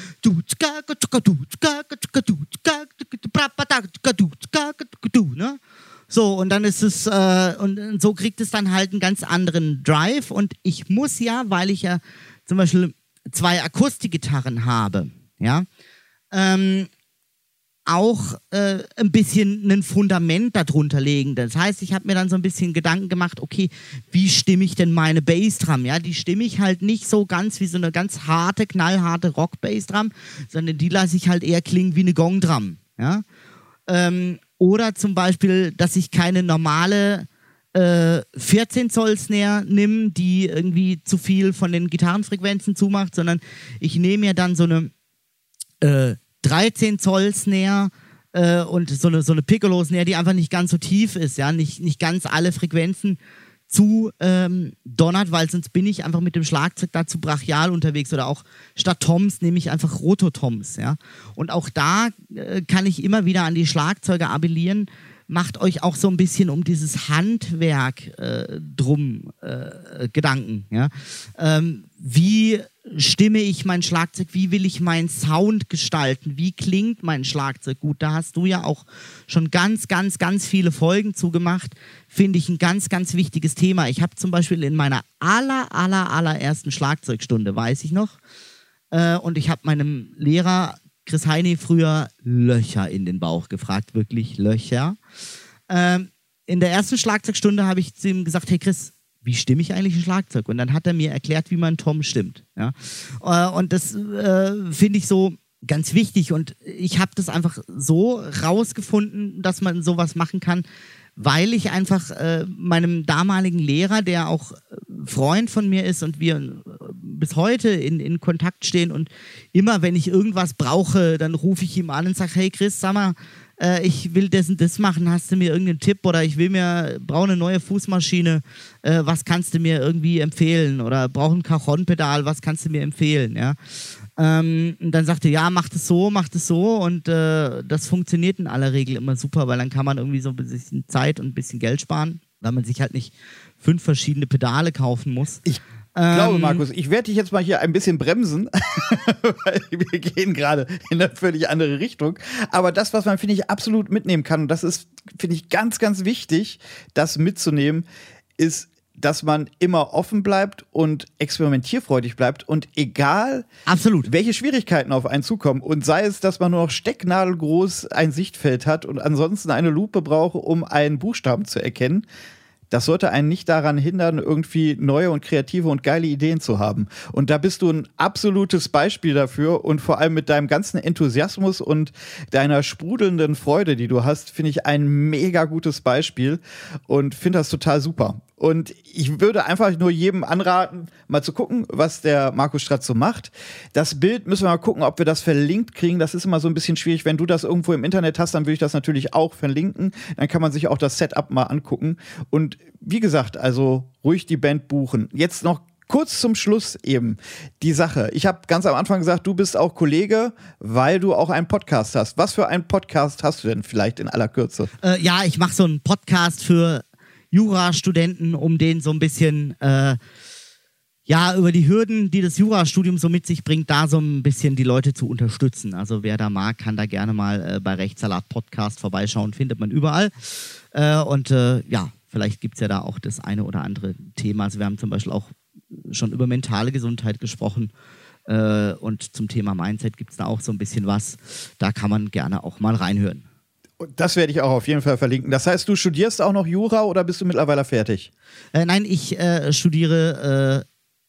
ne? So, und dann ist es, äh, und so kriegt es dann halt einen ganz anderen Drive. Und ich muss ja, weil ich ja zum Beispiel zwei Akustikgitarren habe, ja, ähm, auch äh, ein bisschen ein Fundament darunter legen. Das heißt, ich habe mir dann so ein bisschen Gedanken gemacht, okay, wie stimme ich denn meine Bassdrum? Ja, die stimme ich halt nicht so ganz wie so eine ganz harte, knallharte Rock-Bassdrum, sondern die lasse ich halt eher klingen wie eine Gongdrum, ja. Ähm, Oder zum Beispiel, dass ich keine normale äh, vierzehn Zoll Snare nehme, die irgendwie zu viel von den Gitarrenfrequenzen zumacht, sondern ich nehme mir dann so eine äh, dreizehn Zoll Snare äh, und so eine, so eine Piccolo Snare, die einfach nicht ganz so tief ist, ja, nicht, nicht ganz alle Frequenzen zu ähm, donnert, weil sonst bin ich einfach mit dem Schlagzeug da zu brachial unterwegs oder auch statt Toms nehme ich einfach Rototoms, ja. Und auch da äh, kann ich immer wieder an die Schlagzeuger appellieren, macht euch auch so ein bisschen um dieses Handwerk äh, drum äh, Gedanken, ja. Ähm, wie stimme ich mein Schlagzeug, wie will ich meinen Sound gestalten, wie klingt mein Schlagzeug gut, da hast du ja auch schon ganz, ganz, ganz viele Folgen zugemacht, finde ich ein ganz, ganz wichtiges Thema. Ich habe zum Beispiel in meiner aller, aller, allerersten Schlagzeugstunde, weiß ich noch, äh, und ich habe meinem Lehrer Chris Heini früher Löcher in den Bauch gefragt, wirklich Löcher. Ähm, in der ersten Schlagzeugstunde habe ich zu ihm gesagt, hey Chris, wie stimme ich eigentlich ein Schlagzeug? Und dann hat er mir erklärt, wie man Tom stimmt. Ja? Äh, und das äh, finde ich so ganz wichtig. Und ich habe das einfach so rausgefunden, dass man sowas machen kann, weil ich einfach äh, meinem damaligen Lehrer, der auch Freund von mir ist und wir bis heute in, in Kontakt stehen und immer, wenn ich irgendwas brauche, dann rufe ich ihm an und sage, hey Chris, sag mal, äh, ich will das und das machen, hast du mir irgendeinen Tipp oder ich will mir, brauche eine neue Fußmaschine, äh, was kannst du mir irgendwie empfehlen oder brauche ein Cajon-Pedal, was kannst du mir empfehlen, ja. Ähm, und dann sagte er, ja, mach das so, mach das so und äh, das funktioniert in aller Regel immer super, weil dann kann man irgendwie so ein bisschen Zeit und ein bisschen Geld sparen, weil man sich halt nicht fünf verschiedene Pedale kaufen muss. Ich ähm, glaube, Markus, ich werde dich jetzt mal hier ein bisschen bremsen, weil wir gehen gerade in eine völlig andere Richtung. Aber das, was man, finde ich, absolut mitnehmen kann, und das ist, finde ich, ganz, ganz wichtig, das mitzunehmen, ist, dass man immer offen bleibt und experimentierfreudig bleibt und egal, absolut, welche Schwierigkeiten auf einen zukommen und sei es, dass man nur noch stecknadelgroß ein Sichtfeld hat und ansonsten eine Lupe braucht, um einen Buchstaben zu erkennen, das sollte einen nicht daran hindern, irgendwie neue und kreative und geile Ideen zu haben. Und da bist du ein absolutes Beispiel dafür und vor allem mit deinem ganzen Enthusiasmus und deiner sprudelnden Freude, die du hast, finde ich ein mega gutes Beispiel und finde das total super. Und ich würde einfach nur jedem anraten, mal zu gucken, was der Markus Stratz so macht. Das Bild müssen wir mal gucken, ob wir das verlinkt kriegen. Das ist immer so ein bisschen schwierig. Wenn du das irgendwo im Internet hast, dann würde ich das natürlich auch verlinken. Dann kann man sich auch das Setup mal angucken. Und wie gesagt, also ruhig die Band buchen. Jetzt noch kurz zum Schluss eben die Sache. Ich habe ganz am Anfang gesagt, du bist auch Kollege, weil du auch einen Podcast hast. Was für einen Podcast hast du denn vielleicht in aller Kürze? Äh, ja, ich mache so einen Podcast für Jurastudenten, um denen so ein bisschen äh, ja, über die Hürden, die das Jurastudium so mit sich bringt, da so ein bisschen die Leute zu unterstützen. Also wer da mag, kann da gerne mal äh, bei Rechtssalat Podcast vorbeischauen, findet man überall. Äh, und äh, ja, vielleicht gibt es ja da auch das eine oder andere Thema. Also wir haben zum Beispiel auch schon über mentale Gesundheit gesprochen äh, und zum Thema Mindset gibt es da auch so ein bisschen was. Da kann man gerne auch mal reinhören. Das werde ich auch auf jeden Fall verlinken. Das heißt, du studierst auch noch Jura oder bist du mittlerweile fertig? Äh, nein, ich äh, studiere äh,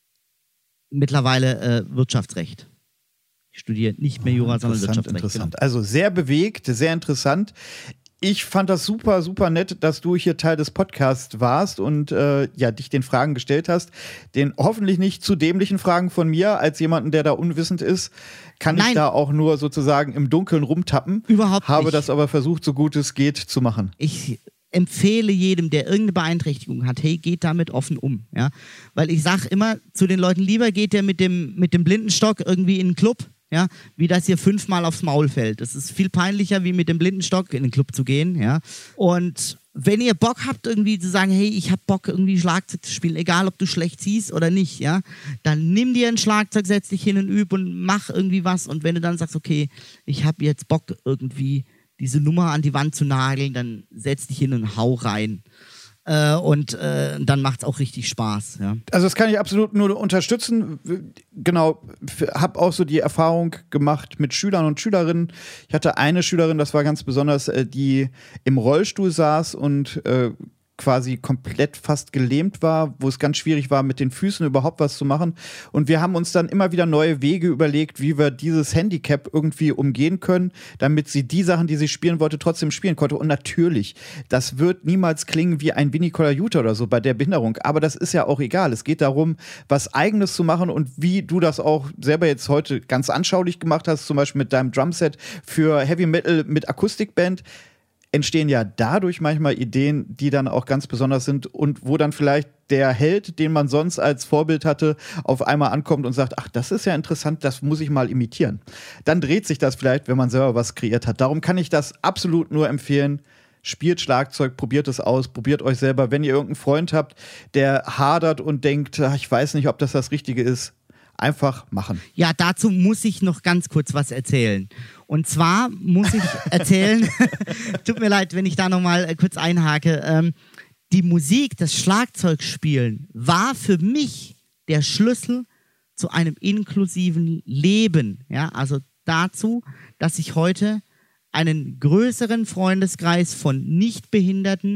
mittlerweile äh, Wirtschaftsrecht. Ich studiere nicht mehr Jura, oh, sondern Wirtschaftsrecht. Interessant. Genau. Also sehr bewegt, sehr interessant. Ich fand das super, super nett, dass du hier Teil des Podcasts warst und äh, ja, dich den Fragen gestellt hast. Den hoffentlich nicht zu dämlichen Fragen von mir, als jemanden, der da unwissend ist, kann Nein. ich da auch nur sozusagen im Dunkeln rumtappen. Überhaupt Habe nicht. das aber versucht, so gut es geht, zu machen. Ich empfehle jedem, der irgendeine Beeinträchtigung hat, hey, geht damit offen um. Ja? Weil ich sage immer zu den Leuten, lieber geht der mit dem, mit dem Blindenstock irgendwie in einen Club, ja, wie das hier fünfmal aufs Maul fällt. Das ist viel peinlicher, wie mit dem Blindenstock in den Club zu gehen. Ja. Und wenn ihr Bock habt, irgendwie zu sagen, hey, ich habe Bock, irgendwie Schlagzeug zu spielen, egal ob du schlecht siehst oder nicht, ja, dann nimm dir ein Schlagzeug, setz dich hin und üb und mach irgendwie was. Und wenn du dann sagst, okay, ich habe jetzt Bock, irgendwie diese Nummer an die Wand zu nageln, dann setz dich hin und hau rein. Äh, und äh, dann macht es auch richtig Spaß. Ja. Also das kann ich absolut nur unterstützen. Genau, habe auch so die Erfahrung gemacht mit Schülern und Schülerinnen. Ich hatte eine Schülerin, das war ganz besonders, die im Rollstuhl saß und äh, quasi komplett fast gelähmt war, wo es ganz schwierig war, mit den Füßen überhaupt was zu machen. Und wir haben uns dann immer wieder neue Wege überlegt, wie wir dieses Handicap irgendwie umgehen können, damit sie die Sachen, die sie spielen wollte, trotzdem spielen konnte. Und natürlich, das wird niemals klingen wie ein Winnie Colaiuta oder so bei der Behinderung. Aber das ist ja auch egal. Es geht darum, was Eigenes zu machen und wie du das auch selber jetzt heute ganz anschaulich gemacht hast, zum Beispiel mit deinem Drumset für Heavy Metal mit Akustikband, entstehen ja dadurch manchmal Ideen, die dann auch ganz besonders sind und wo dann vielleicht der Held, den man sonst als Vorbild hatte, auf einmal ankommt und sagt, ach, das ist ja interessant, das muss ich mal imitieren. Dann dreht sich das vielleicht, wenn man selber was kreiert hat. Darum kann ich das absolut nur empfehlen. Spielt Schlagzeug, probiert es aus, probiert euch selber. Wenn ihr irgendeinen Freund habt, der hadert und denkt, ach, ich weiß nicht, ob das das Richtige ist, einfach machen. Ja, dazu muss ich noch ganz kurz was erzählen. Und zwar muss ich erzählen, tut mir leid, wenn ich da nochmal äh, kurz einhake, ähm, die Musik, das Schlagzeugspielen war für mich der Schlüssel zu einem inklusiven Leben. Ja, also dazu, dass ich heute einen größeren Freundeskreis von Nichtbehinderten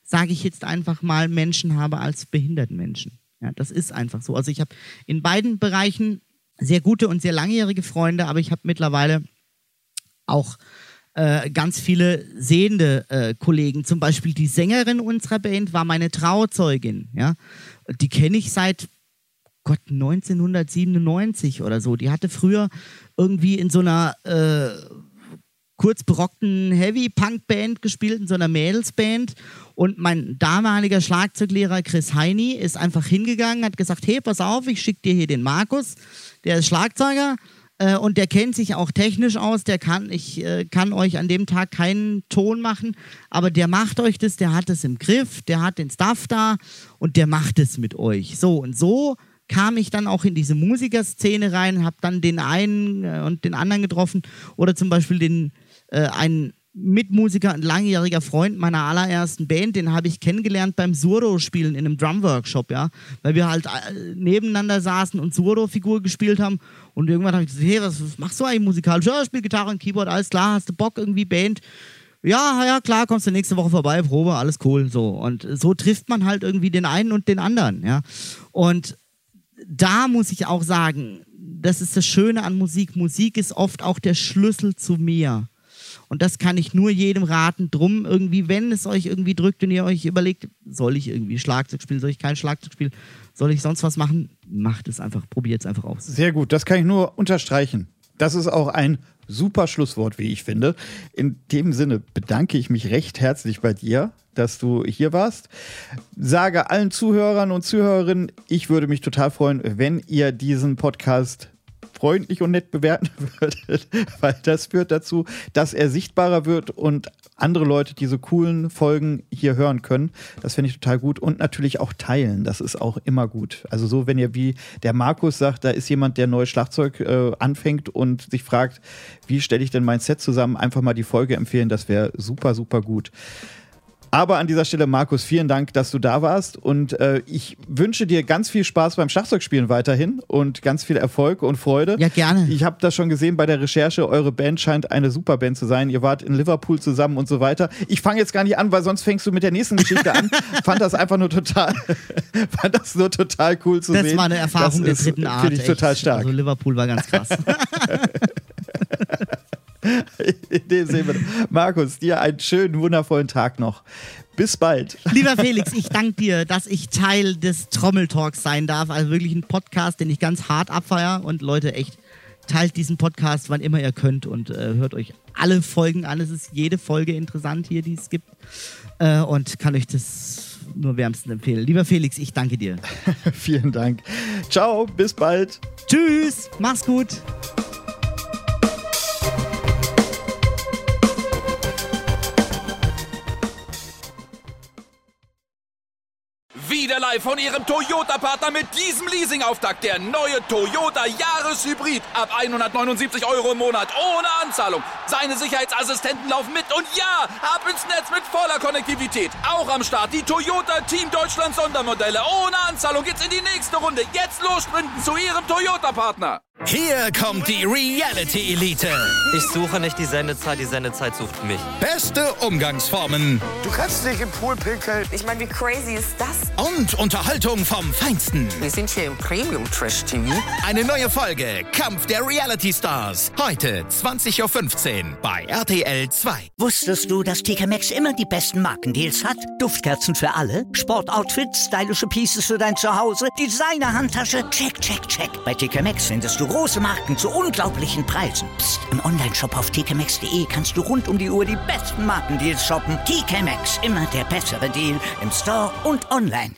sage ich jetzt einfach mal, Menschen habe als behinderten Menschen. Ja, das ist einfach so. Also ich habe in beiden Bereichen sehr gute und sehr langjährige Freunde, aber ich habe mittlerweile auch äh, ganz viele sehende äh, Kollegen. Zum Beispiel die Sängerin unserer Band war meine Trauzeugin. Ja? Die kenne ich seit Gott, neunzehnhundertsiebenundneunzig oder so. Die hatte früher irgendwie in so einer äh, kurz barocken Heavy-Punk-Band gespielt, in so einer Mädelsband. Und mein damaliger Schlagzeuglehrer Chris Heini ist einfach hingegangen, hat gesagt, hey, pass auf, ich schicke dir hier den Markus, der ist Schlagzeuger äh, und der kennt sich auch technisch aus, der kann, ich äh, kann euch an dem Tag keinen Ton machen, aber der macht euch das, der hat es im Griff, der hat den Stuff da und der macht es mit euch. So und so kam ich dann auch in diese Musikerszene rein, habe dann den einen äh, und den anderen getroffen oder zum Beispiel den äh, einen Mitmusiker, ein langjähriger Freund meiner allerersten Band, den habe ich kennengelernt beim Surdo-Spielen in einem Drum-Workshop, ja, weil wir halt äh, nebeneinander saßen und Surdo-Figur gespielt haben und irgendwann habe ich gesagt, hey, was, was machst du eigentlich musikalisch? Ja, ich spiele Gitarre und Keyboard, alles klar, hast du Bock irgendwie Band? Ja, ja, klar, kommst du nächste Woche vorbei, Probe, alles cool, so. Und so trifft man halt irgendwie den einen und den anderen, ja. Und da muss ich auch sagen, das ist das Schöne an Musik. Musik ist oft auch der Schlüssel zu mir. Und das kann ich nur jedem raten. Drum irgendwie, wenn es euch irgendwie drückt und ihr euch überlegt, soll ich irgendwie Schlagzeug spielen, soll ich kein Schlagzeug spielen, soll ich sonst was machen, macht es einfach, probiert es einfach aus. Sehr gut, das kann ich nur unterstreichen. Das ist auch ein super Schlusswort, wie ich finde. In dem Sinne bedanke ich mich recht herzlich bei dir, dass du hier warst. Sage allen Zuhörern und Zuhörerinnen, ich würde mich total freuen, wenn ihr diesen Podcast freundlich und nett bewerten würdet, weil das führt dazu, dass er sichtbarer wird und andere Leute diese coolen Folgen hier hören können. Das finde ich total gut. Und natürlich auch teilen, das ist auch immer gut. Also so, wenn ihr wie der Markus sagt, da ist jemand, der neues Schlagzeug äh, anfängt und sich fragt, wie stelle ich denn mein Set zusammen, einfach mal die Folge empfehlen, das wäre super, super gut. Aber an dieser Stelle, Markus, vielen Dank, dass du da warst und äh, ich wünsche dir ganz viel Spaß beim Schlagzeugspielen weiterhin und ganz viel Erfolg und Freude. Ja, gerne. Ich habe das schon gesehen bei der Recherche, eure Band scheint eine super Band zu sein. Ihr wart in Liverpool zusammen und so weiter. Ich fange jetzt gar nicht an, weil sonst fängst du mit der nächsten Geschichte an. Fand das einfach nur total, fand das nur total cool zu das sehen. Das war eine Erfahrung das der dritten Art. Finde ich echt total stark. Also Liverpool war ganz krass. In dem Sinne, Markus, dir einen schönen, wundervollen Tag noch. Bis bald. Lieber Felix, ich danke dir, dass ich Teil des Trommeltalks sein darf. Also wirklich ein Podcast, den ich ganz hart abfeiere. Und Leute, echt, teilt diesen Podcast, wann immer ihr könnt und äh, hört euch alle Folgen an. Es ist jede Folge interessant hier, die es gibt. Äh, und kann euch das nur wärmstens empfehlen. Lieber Felix, ich danke dir. Vielen Dank. Ciao, bis bald. Tschüss, mach's gut. Wieder live von Ihrem Toyota-Partner mit diesem Leasing-Auftakt. Der neue Toyota Jahreshybrid. Ab hundertneunundsiebzig Euro im Monat. Ohne Anzahlung. Seine Sicherheitsassistenten laufen mit. Und ja, ab ins Netz mit voller Konnektivität. Auch am Start die Toyota Team Deutschland Sondermodelle. Ohne Anzahlung geht's in die nächste Runde. Jetzt los sprinten zu Ihrem Toyota-Partner. Hier kommt die Reality-Elite. Ich suche nicht die Sendezeit, die Sendezeit sucht mich. Beste Umgangsformen. Du kannst nicht im Pool pinkeln. Ich meine, wie crazy ist das? Und Unterhaltung vom Feinsten. Wir sind hier im Premium-Trash-T V. Eine neue Folge Kampf der Reality-Stars. Heute zwanzig Uhr fünfzehn bei R T L zwei. Wusstest du, dass T K Maxx immer die besten Markendeals hat? Duftkerzen für alle, Sportoutfits, stylische Pieces für dein Zuhause, Designer-Handtasche, check, check, check. Bei T K Maxx findest du große Marken zu unglaublichen Preisen. Psst. Im Onlineshop auf t k maxx punkt de kannst du rund um die Uhr die besten Markendeals shoppen. T K Maxx, immer der bessere Deal im Store und online.